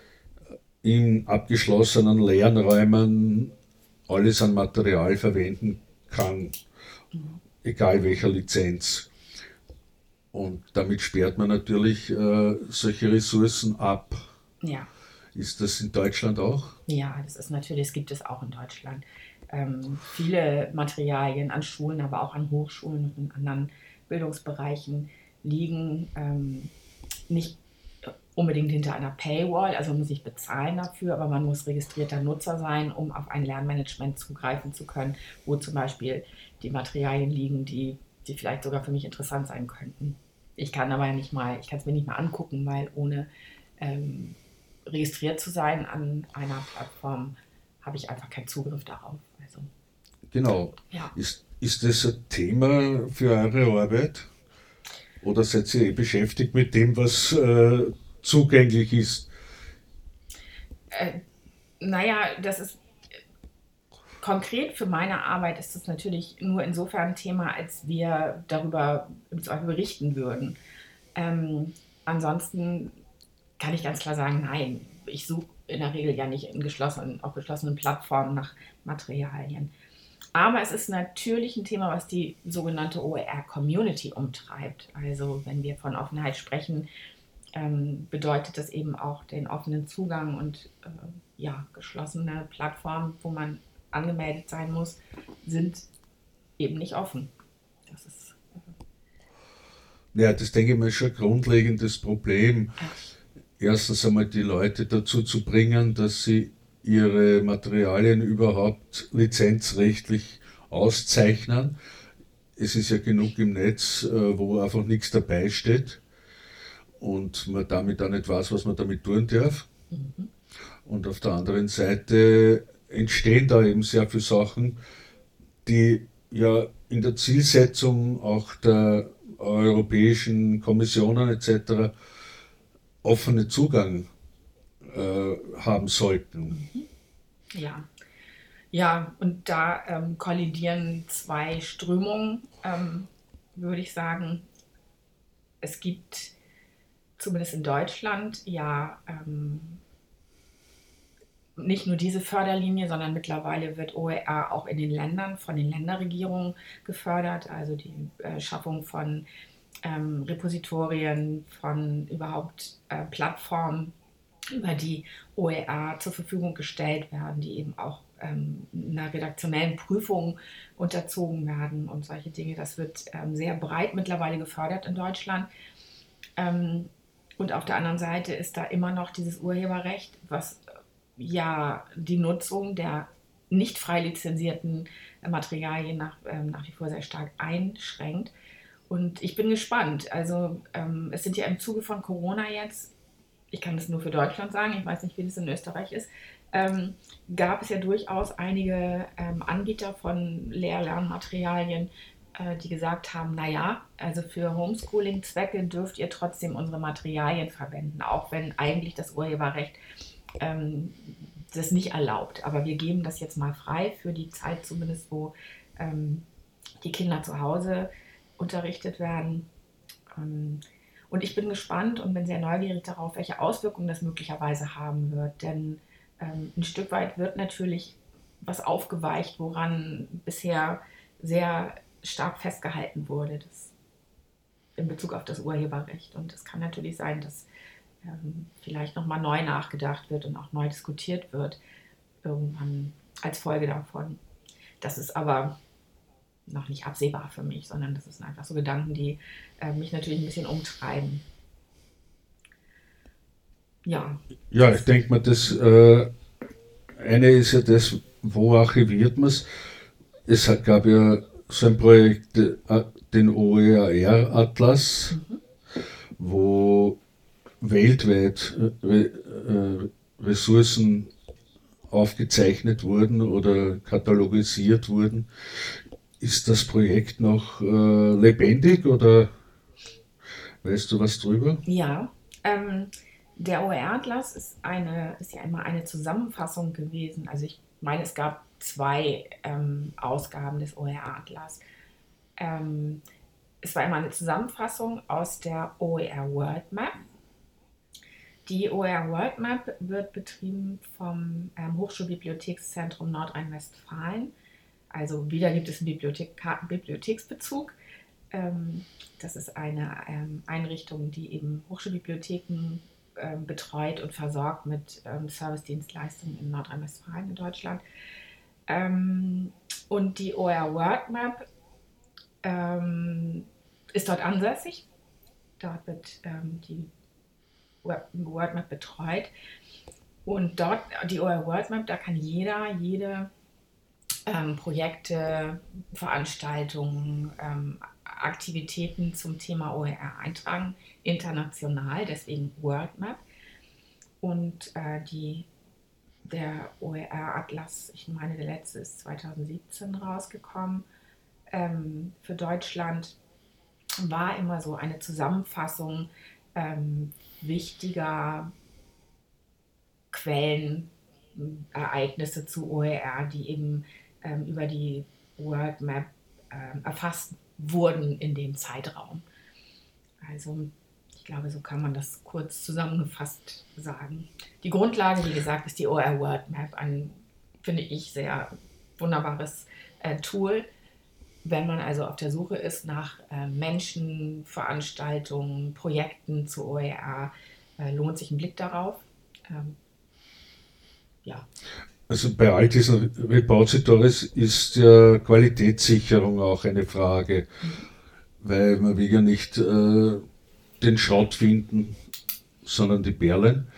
in abgeschlossenen Lernräumen alles an Material verwenden kann. Mhm. Egal welcher Lizenz. Und damit sperrt man natürlich äh, solche Ressourcen ab. Ja. Ist das in Deutschland auch? Ja, das ist natürlich, das gibt es auch in Deutschland. Ähm, viele Materialien an Schulen, aber auch an Hochschulen und in anderen Bildungsbereichen liegen ähm, nicht unbedingt hinter einer Paywall, also man muss nicht bezahlen dafür, aber man muss registrierter Nutzer sein, um auf ein Lernmanagement zugreifen zu können, wo zum Beispiel die Materialien liegen, die, die vielleicht sogar für mich interessant sein könnten. Ich kann aber nicht mal, ich kann es mir nicht mal angucken, weil ohne ähm, registriert zu sein an einer Plattform habe ich einfach keinen Zugriff darauf. Also, Genau. ja. Ist, ist das ein Thema für eure Arbeit? Oder seid ihr eh beschäftigt mit dem, was äh, zugänglich ist? Äh, naja, das ist konkret für meine Arbeit ist das natürlich nur insofern ein Thema, als wir darüber im Zweifel berichten würden. Ähm, ansonsten kann ich ganz klar sagen, nein, ich suche in der Regel ja nicht in geschlossenen, auf geschlossenen Plattformen nach Materialien. Aber es ist natürlich ein Thema, was die sogenannte O E R-Community umtreibt. Also wenn wir von Offenheit sprechen, ähm, bedeutet das eben auch den offenen Zugang und äh, ja, geschlossene Plattformen, wo man angemeldet sein muss, sind eben nicht offen. Das ist Ja, das denke ich mal ist schon ein grundlegendes Problem. äh, Erstens einmal die Leute dazu zu bringen, dass sie ihre Materialien überhaupt lizenzrechtlich auszeichnen. Es ist ja genug im Netz, äh, wo einfach nichts dabei steht und man damit auch nicht weiß, was man damit tun darf. mhm. Und auf der anderen Seite entstehen da eben sehr viele Sachen, die ja in der Zielsetzung auch der Europäischen Kommissionen et cetera offenen Zugang äh, haben sollten. Ja. Ja, und da ähm, kollidieren zwei Strömungen, ähm, würde ich sagen. Es gibt zumindest in Deutschland ja ähm, nicht nur diese Förderlinie, sondern mittlerweile wird O E R auch in den Ländern von den Länderregierungen gefördert, also die äh, Schaffung von ähm, Repositorien, von überhaupt äh, Plattformen, über die O E R zur Verfügung gestellt werden, die eben auch ähm, einer redaktionellen Prüfung unterzogen werden und solche Dinge. Das wird ähm, sehr breit mittlerweile gefördert in Deutschland. Ähm, und auf der anderen Seite ist da immer noch dieses Urheberrecht, was ja die Nutzung der nicht frei lizenzierten Materialien nach, ähm, nach wie vor sehr stark einschränkt. Und ich bin gespannt. Also ähm, es sind ja im Zuge von Corona jetzt, ich kann das nur für Deutschland sagen, ich weiß nicht, wie das in Österreich ist, ähm, gab es ja durchaus einige ähm, Anbieter von Lehr-Lernmaterialien, äh, die gesagt haben, naja, also für Homeschooling-Zwecke dürft ihr trotzdem unsere Materialien verwenden, auch wenn eigentlich das Urheberrecht ähm, das nicht erlaubt. Aber wir geben das jetzt mal frei für die Zeit zumindest, wo ähm, die Kinder zu Hause unterrichtet werden. Ähm, und ich bin gespannt und bin sehr neugierig darauf, welche Auswirkungen das möglicherweise haben wird. Denn ähm, ein Stück weit wird natürlich was aufgeweicht, woran bisher sehr stark festgehalten wurde, das in Bezug auf das Urheberrecht. Und es kann natürlich sein, dass ähm, vielleicht nochmal neu nachgedacht wird und auch neu diskutiert wird, irgendwann als Folge davon. Das ist aber noch nicht absehbar für mich, sondern das sind einfach so Gedanken, die äh, mich natürlich ein bisschen umtreiben. Ja. Ja, ich denke mal, das äh, eine ist ja das, wo archiviert man es. Es hat, gab ja so ein Projekt, äh, den O E R-Atlas, Mhm. wo weltweit äh, äh, Ressourcen aufgezeichnet wurden oder katalogisiert wurden. Ist das Projekt noch äh, lebendig oder weißt du was drüber? Ja, ähm, der O E R-Atlas ist, eine, ist ja immer eine Zusammenfassung gewesen. Also ich meine, es gab zwei ähm, Ausgaben des O E R-Atlas. Ähm, es war immer eine Zusammenfassung aus der O E R World Map. Die O E R World Map wird betrieben vom ähm, Hochschulbibliothekszentrum Nordrhein-Westfalen. Also wieder gibt es einen Bibliothek Bibliotheksbezug. Ähm, das ist eine ähm, Einrichtung, die eben Hochschulbibliotheken ähm, betreut und versorgt mit ähm, Servicedienstleistungen in Nordrhein-Westfalen in Deutschland. Ähm, und die O E R World Map ähm, ist dort ansässig. Dort wird ähm, die World Map betreut. Und dort, die O E R World Map, da kann jeder, jede ähm, Projekte, Veranstaltungen, ähm, Aktivitäten zum Thema O E R eintragen, international, deswegen World Map. Und äh, die, der O E R-Atlas, ich meine, der letzte ist zwanzig siebzehn rausgekommen, ähm, für Deutschland, war immer so eine Zusammenfassung ähm, wichtiger Quellen, Ereignisse zu O E R, die eben ähm, über die World Map ähm, erfasst wurden in dem Zeitraum. Also ich glaube, so kann man das kurz zusammengefasst sagen. Die Grundlage, wie gesagt, ist die O E R World Map, ein, finde ich, sehr wunderbares äh, Tool. Wenn man also auf der Suche ist nach äh, Menschen, Veranstaltungen, Projekten zu O E R, äh, lohnt sich ein Blick darauf. Ähm, ja. Also bei all diesen Repositories ist ja Qualitätssicherung auch eine Frage, mhm. weil man will ja nicht äh, den Schrott finden, sondern die Perlen.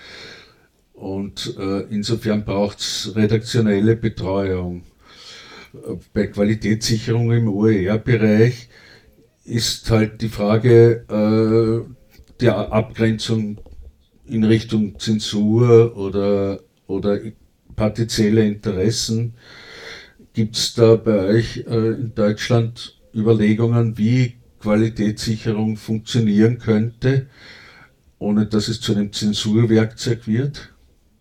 Und äh, insofern braucht es redaktionelle Betreuung. Bei Qualitätssicherung im O E R-Bereich ist halt die Frage äh, der Abgrenzung in Richtung Zensur oder, oder partielle Interessen. Gibt es da bei euch äh, in Deutschland Überlegungen, wie Qualitätssicherung funktionieren könnte, ohne dass es zu einem Zensurwerkzeug wird?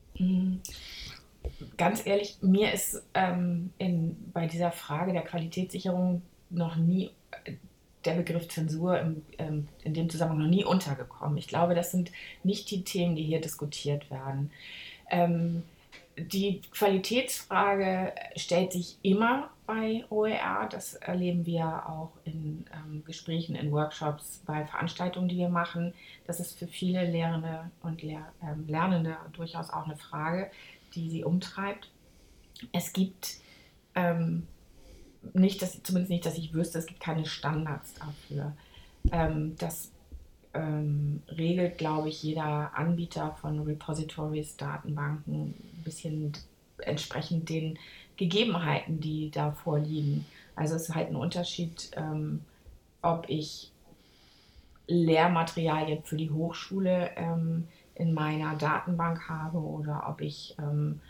Ganz ehrlich, mir ist ähm, in, bei dieser Frage der Qualitätssicherung noch nie der Begriff Zensur im, ähm, in dem Zusammenhang noch nie untergekommen. Ich glaube, das sind nicht die Themen, die hier diskutiert werden. Ähm, die Qualitätsfrage stellt sich immer bei O E R. Das erleben wir auch in ähm, Gesprächen, in Workshops, bei Veranstaltungen, die wir machen. Das ist für viele Lehrende und Lehr- ähm, Lernende durchaus auch eine Frage, die sie umtreibt. Es gibt ähm, nicht, dass, zumindest nicht, dass ich wüsste, es gibt keine Standards dafür. Ähm, das ähm, regelt, glaube ich, jeder Anbieter von Repositories, Datenbanken ein bisschen entsprechend den Gegebenheiten, die da vorliegen. Also es ist halt ein Unterschied, ähm, ob ich Lehrmaterialien für die Hochschule ähm, in meiner Datenbank habe oder ob ich ähm,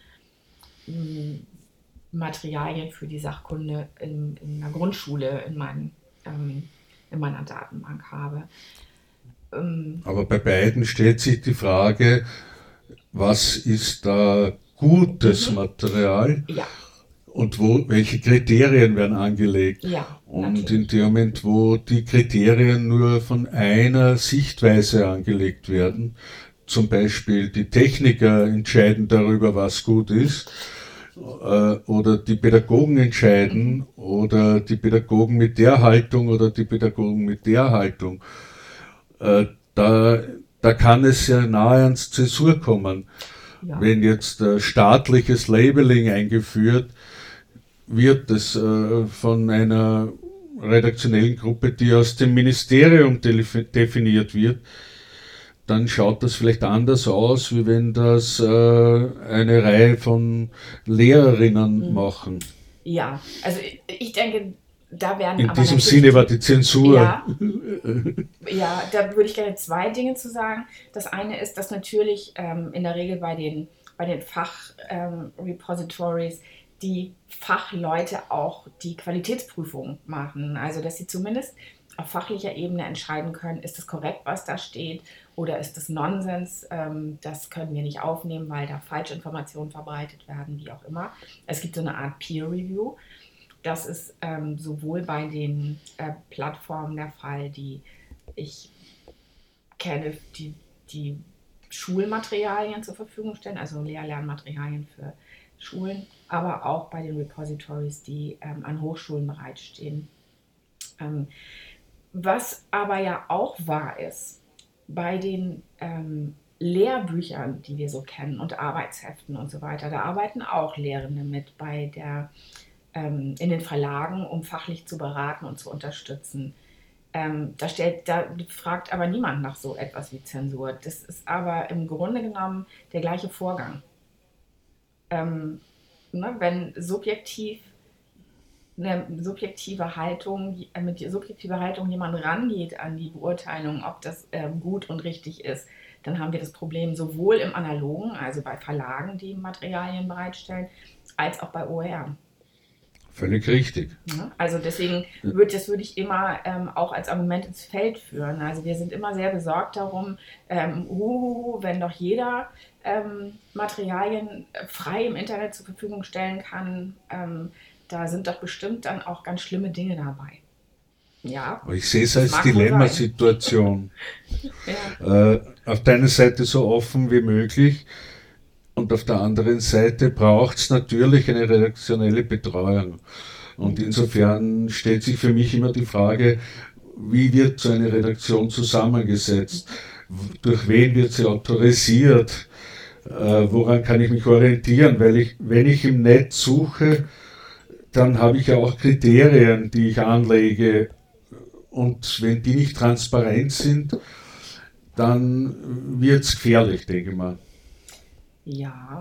Materialien für die Sachkunde in, in einer Grundschule in, mein, ähm, in meiner Datenbank habe. Ähm, Aber bei beiden stellt sich die Frage, was ist da gutes mhm. Material? Ja. Und wo, welche Kriterien werden angelegt? Ja, und natürlich. in dem Moment, wo die Kriterien nur von einer Sichtweise angelegt werden, zum Beispiel die Techniker entscheiden darüber, was gut ist, äh, oder die Pädagogen entscheiden, mhm. oder die Pädagogen mit der Haltung oder die Pädagogen mit der Haltung, äh, da, da kann es ja nahe ans Zensur kommen. Ja. Wenn jetzt äh, staatliches Labeling eingeführt wird, das äh, von einer redaktionellen Gruppe, die aus dem Ministerium delif- definiert wird, dann schaut das vielleicht anders aus, wie wenn das äh, eine Reihe von Lehrerinnen mhm. machen. Ja, also ich, ich denke, da werden In aber diesem Sinne war die Zensur. Ja, ja, da würde ich gerne zwei Dinge zu sagen. Das eine ist, dass natürlich ähm, in der Regel bei den, bei den Fachrepositories ähm, die Fachleute auch die Qualitätsprüfung machen. Also dass sie zumindest auf fachlicher Ebene entscheiden können, ist das korrekt, was da steht, oder ist das Nonsens, ähm, das können wir nicht aufnehmen, weil da Falschinformationen verbreitet werden, wie auch immer. Es gibt so eine Art Peer Review. Das ist ähm, sowohl bei den äh, Plattformen der Fall, die ich kenne, die, die Schulmaterialien zur Verfügung stellen, also Lehr-Lernmaterialien für Schulen, aber auch bei den Repositories, die ähm, an Hochschulen bereitstehen. Ähm, was aber ja auch wahr ist, bei den ähm, Lehrbüchern, die wir so kennen und Arbeitsheften und so weiter, da arbeiten auch Lehrende mit bei der, ähm, in den Verlagen, um fachlich zu beraten und zu unterstützen. Ähm, da, stellt, da fragt aber niemand nach so etwas wie Zensur. Das ist aber im Grunde genommen der gleiche Vorgang. Ähm, ne, wenn subjektiv eine subjektive Haltung, mit subjektiver Haltung jemand rangeht an die Beurteilung, ob das ähm, gut und richtig ist, dann haben wir das Problem sowohl im Analogen, also bei Verlagen, die Materialien bereitstellen, als auch bei O E R. Völlig richtig. Ja, also deswegen würde das würde ich immer ähm, auch als Argument ins Feld führen. Also wir sind immer sehr besorgt darum, ähm, uh, wenn doch jeder ähm, Materialien frei im Internet zur Verfügung stellen kann, ähm, da sind doch bestimmt dann auch ganz schlimme Dinge dabei. Ja. Aber ich sehe es als Dilemmasituation. Ja. Äh, auf der einen Seite so offen wie möglich und auf der anderen Seite braucht es natürlich eine redaktionelle Betreuung. Und insofern stellt sich für mich immer die Frage, wie wird so eine Redaktion zusammengesetzt? Durch wen wird sie autorisiert? Äh, woran kann ich mich orientieren? Weil ich, wenn ich im Netz suche, dann habe ich ja auch Kriterien, die ich anlege. Und wenn die nicht transparent sind, dann wird es gefährlich, denke ich mal. Ja.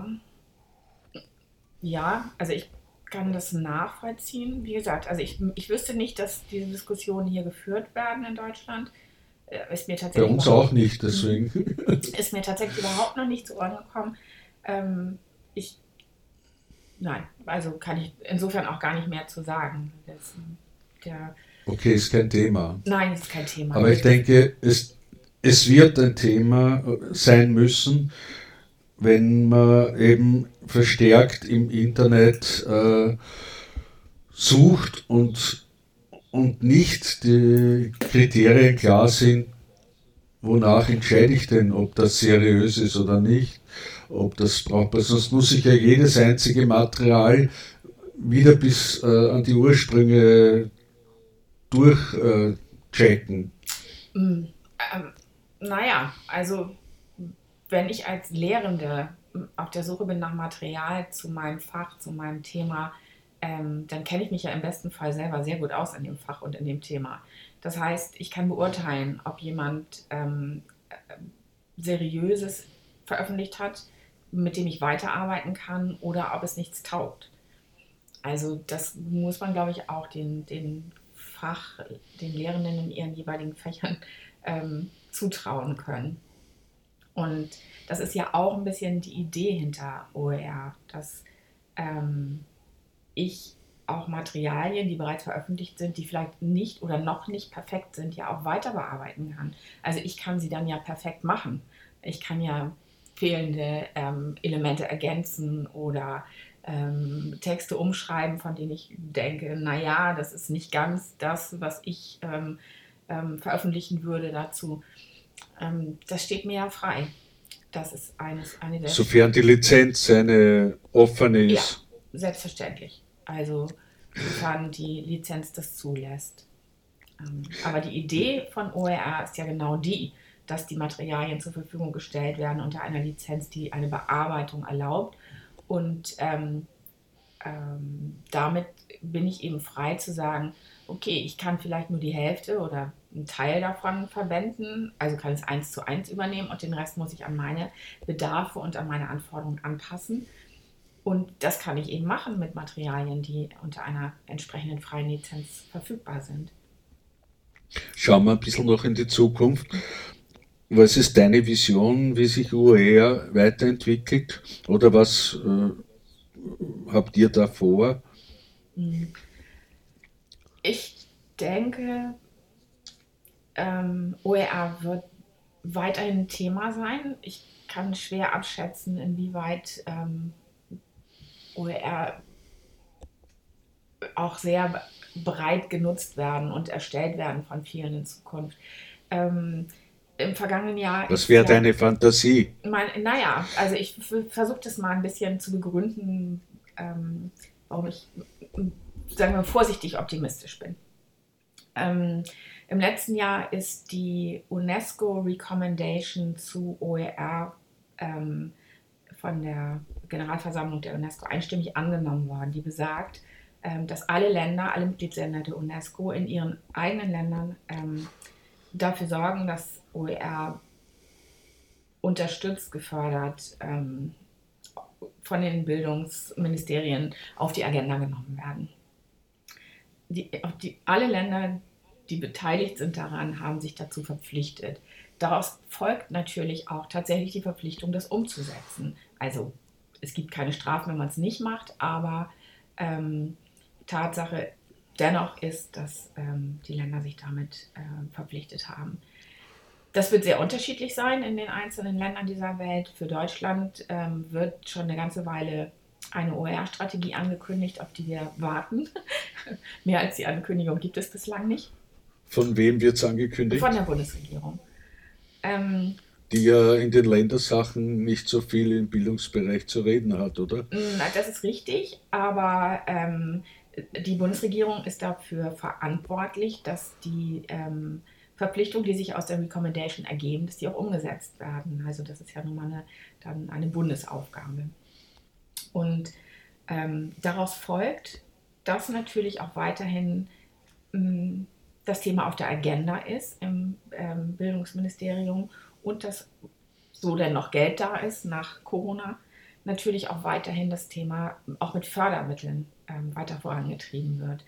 Ja, also ich kann das nachvollziehen. Wie gesagt, also ich, ich wüsste nicht, dass diese Diskussionen hier geführt werden in Deutschland. Äh, Ist mir Bei tatsächlich uns überhaupt, auch nicht, deswegen. ist mir tatsächlich überhaupt noch nicht zu Ohren gekommen. Ähm, ich, nein, also kann ich insofern auch gar nicht mehr zu sagen. Das, der, Okay, ist kein Thema. nein, ist kein Thema. Aber ich denke, es, es wird ein Thema sein müssen, wenn man eben verstärkt im Internet äh, sucht und, und nicht die Kriterien klar sind, wonach entscheide ich denn, ob das seriös ist oder nicht, ob das brauchbar ist. Sonst muss ich ja jedes einzige Material wieder bis äh, an die Ursprünge durchchecken. Mm, ähm, naja, also wenn ich als Lehrende auf der Suche bin nach Material zu meinem Fach, zu meinem Thema, ähm, dann kenne ich mich ja im besten Fall selber sehr gut aus in dem Fach und in dem Thema. Das heißt, ich kann beurteilen, ob jemand ähm, Seriöses veröffentlicht hat, mit dem ich weiterarbeiten kann oder ob es nichts taugt. Also das muss man, glaube ich, auch den, den Fach, den Lehrenden in ihren jeweiligen Fächern ähm, zutrauen können. Und das ist ja auch ein bisschen die Idee hinter O E R, dass ähm, ich auch Materialien, die bereits veröffentlicht sind, die vielleicht nicht oder noch nicht perfekt sind, ja auch weiter bearbeiten kann. Also ich kann sie dann ja perfekt machen. Ich kann ja fehlende ähm, Elemente ergänzen oder ähm, Texte umschreiben, von denen ich denke, naja, das ist nicht ganz das, was ich ähm, ähm, veröffentlichen würde dazu. Ähm, das steht mir ja frei. Das ist eines, eine der... Sofern die Lizenz eine offene ist. Ja, selbstverständlich. Also sofern die Lizenz das zulässt. Ähm, aber die Idee von O E R ist ja genau die, dass die Materialien zur Verfügung gestellt werden unter einer Lizenz, die eine Bearbeitung erlaubt. Und ähm, ähm, damit bin ich eben frei zu sagen, okay, ich kann vielleicht nur die Hälfte oder einen Teil davon verwenden, also kann es eins zu eins übernehmen und den Rest muss ich an meine Bedarfe und an meine Anforderungen anpassen. Und das kann ich eben machen mit Materialien, die unter einer entsprechenden freien Lizenz verfügbar sind. Schauen wir ein bisschen noch in die Zukunft. Was ist deine Vision, wie sich O E R weiterentwickelt? Oder was äh, habt ihr da vor? Ich denke, ähm, O E R wird weiterhin ein Thema sein. Ich kann schwer abschätzen, inwieweit ähm, O E R auch sehr breit genutzt werden und erstellt werden von vielen in Zukunft. Ähm, Im vergangenen Jahr... Was wäre ja, deine Fantasie? mein, naja, also ich versuche das mal ein bisschen zu begründen, ähm, warum ich, sagen wir, vorsichtig optimistisch bin. Ähm, Im letzten Jahr ist die UNESCO Recommendation zu O E R ähm, von der Generalversammlung der UNESCO einstimmig angenommen worden, die besagt, ähm, dass alle Länder, alle Mitgliedsländer der UNESCO in ihren eigenen Ländern ähm, dafür sorgen, dass O E R unterstützt, gefördert, ähm, von den Bildungsministerien auf die Agenda genommen werden. Die, die, alle Länder, die beteiligt sind daran, haben sich dazu verpflichtet. Daraus folgt natürlich auch tatsächlich die Verpflichtung, das umzusetzen. Also es gibt keine Strafen, wenn man es nicht macht, aber ähm, Tatsache dennoch ist, dass ähm, die Länder sich damit äh, verpflichtet haben. Das wird sehr unterschiedlich sein in den einzelnen Ländern dieser Welt. Für Deutschland ähm, wird schon eine ganze Weile eine O E R-Strategie angekündigt, auf die wir warten. Mehr als die Ankündigung gibt es bislang nicht. Von wem wird es angekündigt? Von der Bundesregierung. Ähm, die ja in den Ländersachen nicht so viel im Bildungsbereich zu reden hat, oder? Das ist richtig, aber ähm, die Bundesregierung ist dafür verantwortlich, dass die ähm, Verpflichtungen, die sich aus der Recommendation ergeben, dass die auch umgesetzt werden. Also das ist ja nun mal eine, dann eine Bundesaufgabe. Und ähm, daraus folgt, dass natürlich auch weiterhin ähm, das Thema auf der Agenda ist im ähm, Bildungsministerium und dass, so denn noch Geld da ist nach Corona, natürlich auch weiterhin das Thema auch mit Fördermitteln ähm, weiter vorangetrieben wird.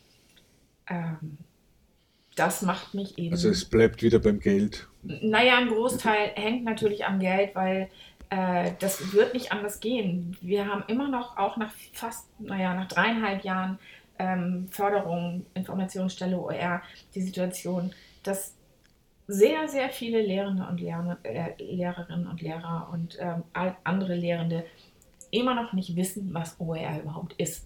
Ähm, das macht mich eben... Also es bleibt wieder beim Geld. Naja, ein Großteil hängt natürlich am Geld, weil äh, das wird nicht anders gehen. Wir haben immer noch, auch nach fast, naja, nach dreieinhalb Jahren ähm, Förderung, Informationsstelle O E R, die Situation, dass sehr, sehr viele Lehrende und Lehrer, äh, Lehrerinnen und Lehrer und ähm, andere Lehrende immer noch nicht wissen, was O E R überhaupt ist.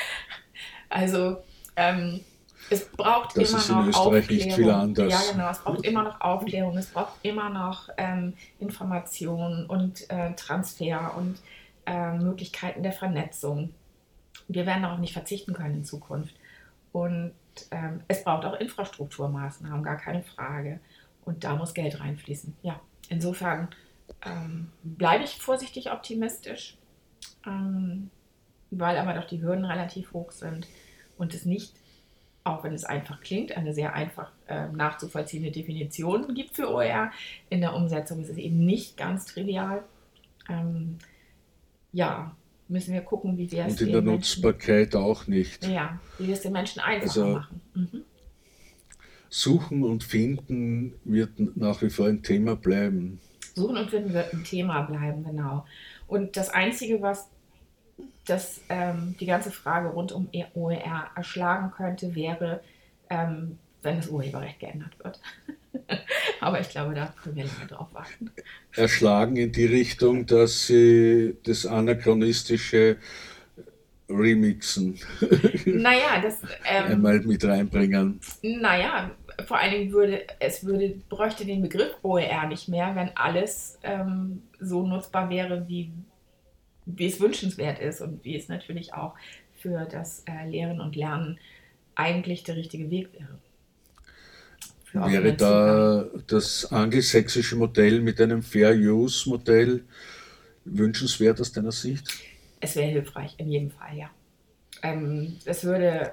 Also ähm, es braucht das immer ist noch in Österreich Aufklärung. Nicht viel anders. Ja, genau. Es braucht immer noch Aufklärung. Es braucht immer noch ähm, Informationen und äh, Transfer und äh, Möglichkeiten der Vernetzung. Wir werden darauf nicht verzichten können in Zukunft. Und ähm, es braucht auch Infrastrukturmaßnahmen, gar keine Frage. Und da muss Geld reinfließen. Ja, insofern ähm, bleibe ich vorsichtig optimistisch, ähm, weil aber doch die Hürden relativ hoch sind und es nicht, auch wenn es einfach klingt, eine sehr einfach äh, nachzuvollziehende Definition gibt für O E R. In der Umsetzung ist es eben nicht ganz trivial. Ähm, ja, müssen wir gucken, wie wir es Und in der Nutzbarkeit Menschen, auch nicht. Ja, wie wir es den Menschen einfacher also, machen. Mhm. Suchen und Finden wird nach wie vor ein Thema bleiben. Suchen und Finden wird ein Thema bleiben, genau. Und das Einzige, was das, ähm, die ganze Frage rund um O E R erschlagen könnte, wäre, ähm, wenn das Urheberrecht geändert wird. Aber ich glaube, da können wir nicht mehr drauf warten. Erschlagen in die Richtung, dass sie das anachronistische Remixen naja, das, ähm, einmal mit reinbringen. Naja, vor allen Dingen würde es würde, bräuchte den Begriff O E R nicht mehr, wenn alles ähm, so nutzbar wäre, wie, wie es wünschenswert ist und wie es natürlich auch für das äh, Lehren und Lernen eigentlich der richtige Weg wäre. Wäre da das angelsächsische Modell mit einem Fair-Use-Modell wünschenswert aus deiner Sicht? Es wäre hilfreich, in jedem Fall, ja. Ähm, es würde,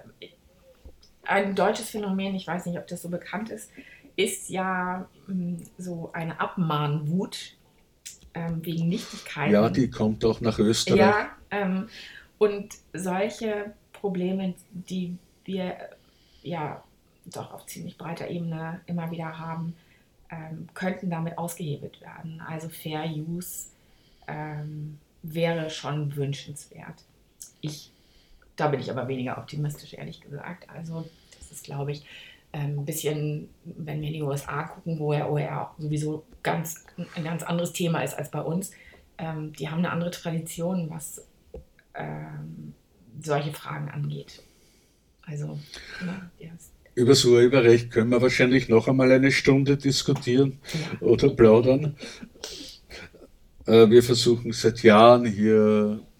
ein deutsches Phänomen, ich weiß nicht, ob das so bekannt ist, ist ja mh, so eine Abmahnwut ähm, wegen Nichtigkeiten. Ja, die kommt auch nach Österreich. Ja, ähm, und solche Probleme, die wir ja doch auf ziemlich breiter Ebene immer wieder haben, ähm, könnten damit ausgehebelt werden. Also Fair Use ähm, wäre schon wünschenswert. Ich, da bin ich aber weniger optimistisch, ehrlich gesagt. Also das ist, glaube ich, ein bisschen, wenn wir in die U S A gucken, wo ja O E R auch sowieso ganz, ein ganz anderes Thema ist als bei uns. Ähm, die haben eine andere Tradition, was ähm, solche Fragen angeht. Also, ja, yes. Über das Urheberrecht können wir wahrscheinlich noch einmal eine Stunde diskutieren ja. oder plaudern. Wir versuchen seit Jahren hier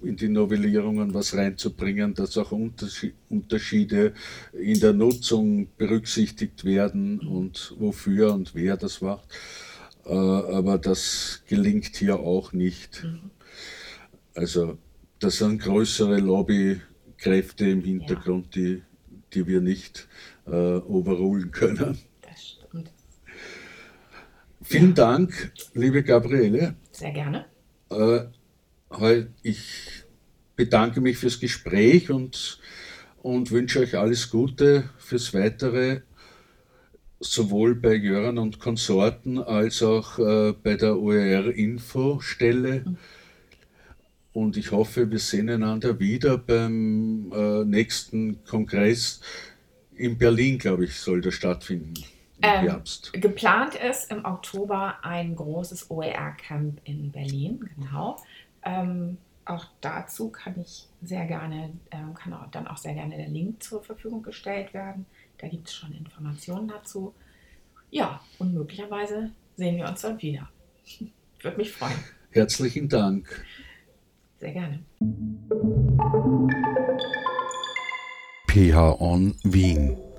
in die Novellierungen was reinzubringen, dass auch Unterschiede in der Nutzung berücksichtigt werden und wofür und wer das macht. Aber das gelingt hier auch nicht. Also das sind größere Lobbykräfte im Hintergrund, die, die wir nicht äh, overrulen können. Das stimmt. Vielen Dank, liebe Gabriele. Sehr gerne. Äh, ich bedanke mich fürs Gespräch und, und wünsche euch alles Gute fürs Weitere, sowohl bei Jöran und Konsorten als auch äh, bei der O E R-Infostelle. Mhm. Und ich hoffe, wir sehen einander wieder beim äh, nächsten Kongress. In Berlin, glaube ich, soll der stattfinden im ähm, Herbst. Geplant ist im Oktober ein großes O E R-Camp in Berlin, genau. Ähm, auch dazu kann ich sehr gerne, ähm, kann auch dann auch sehr gerne der Link zur Verfügung gestellt werden. Da gibt es schon Informationen dazu. Ja, und möglicherweise sehen wir uns dort wieder. Würde mich freuen. Herzlichen Dank. Sehr gerne. P H on Wien.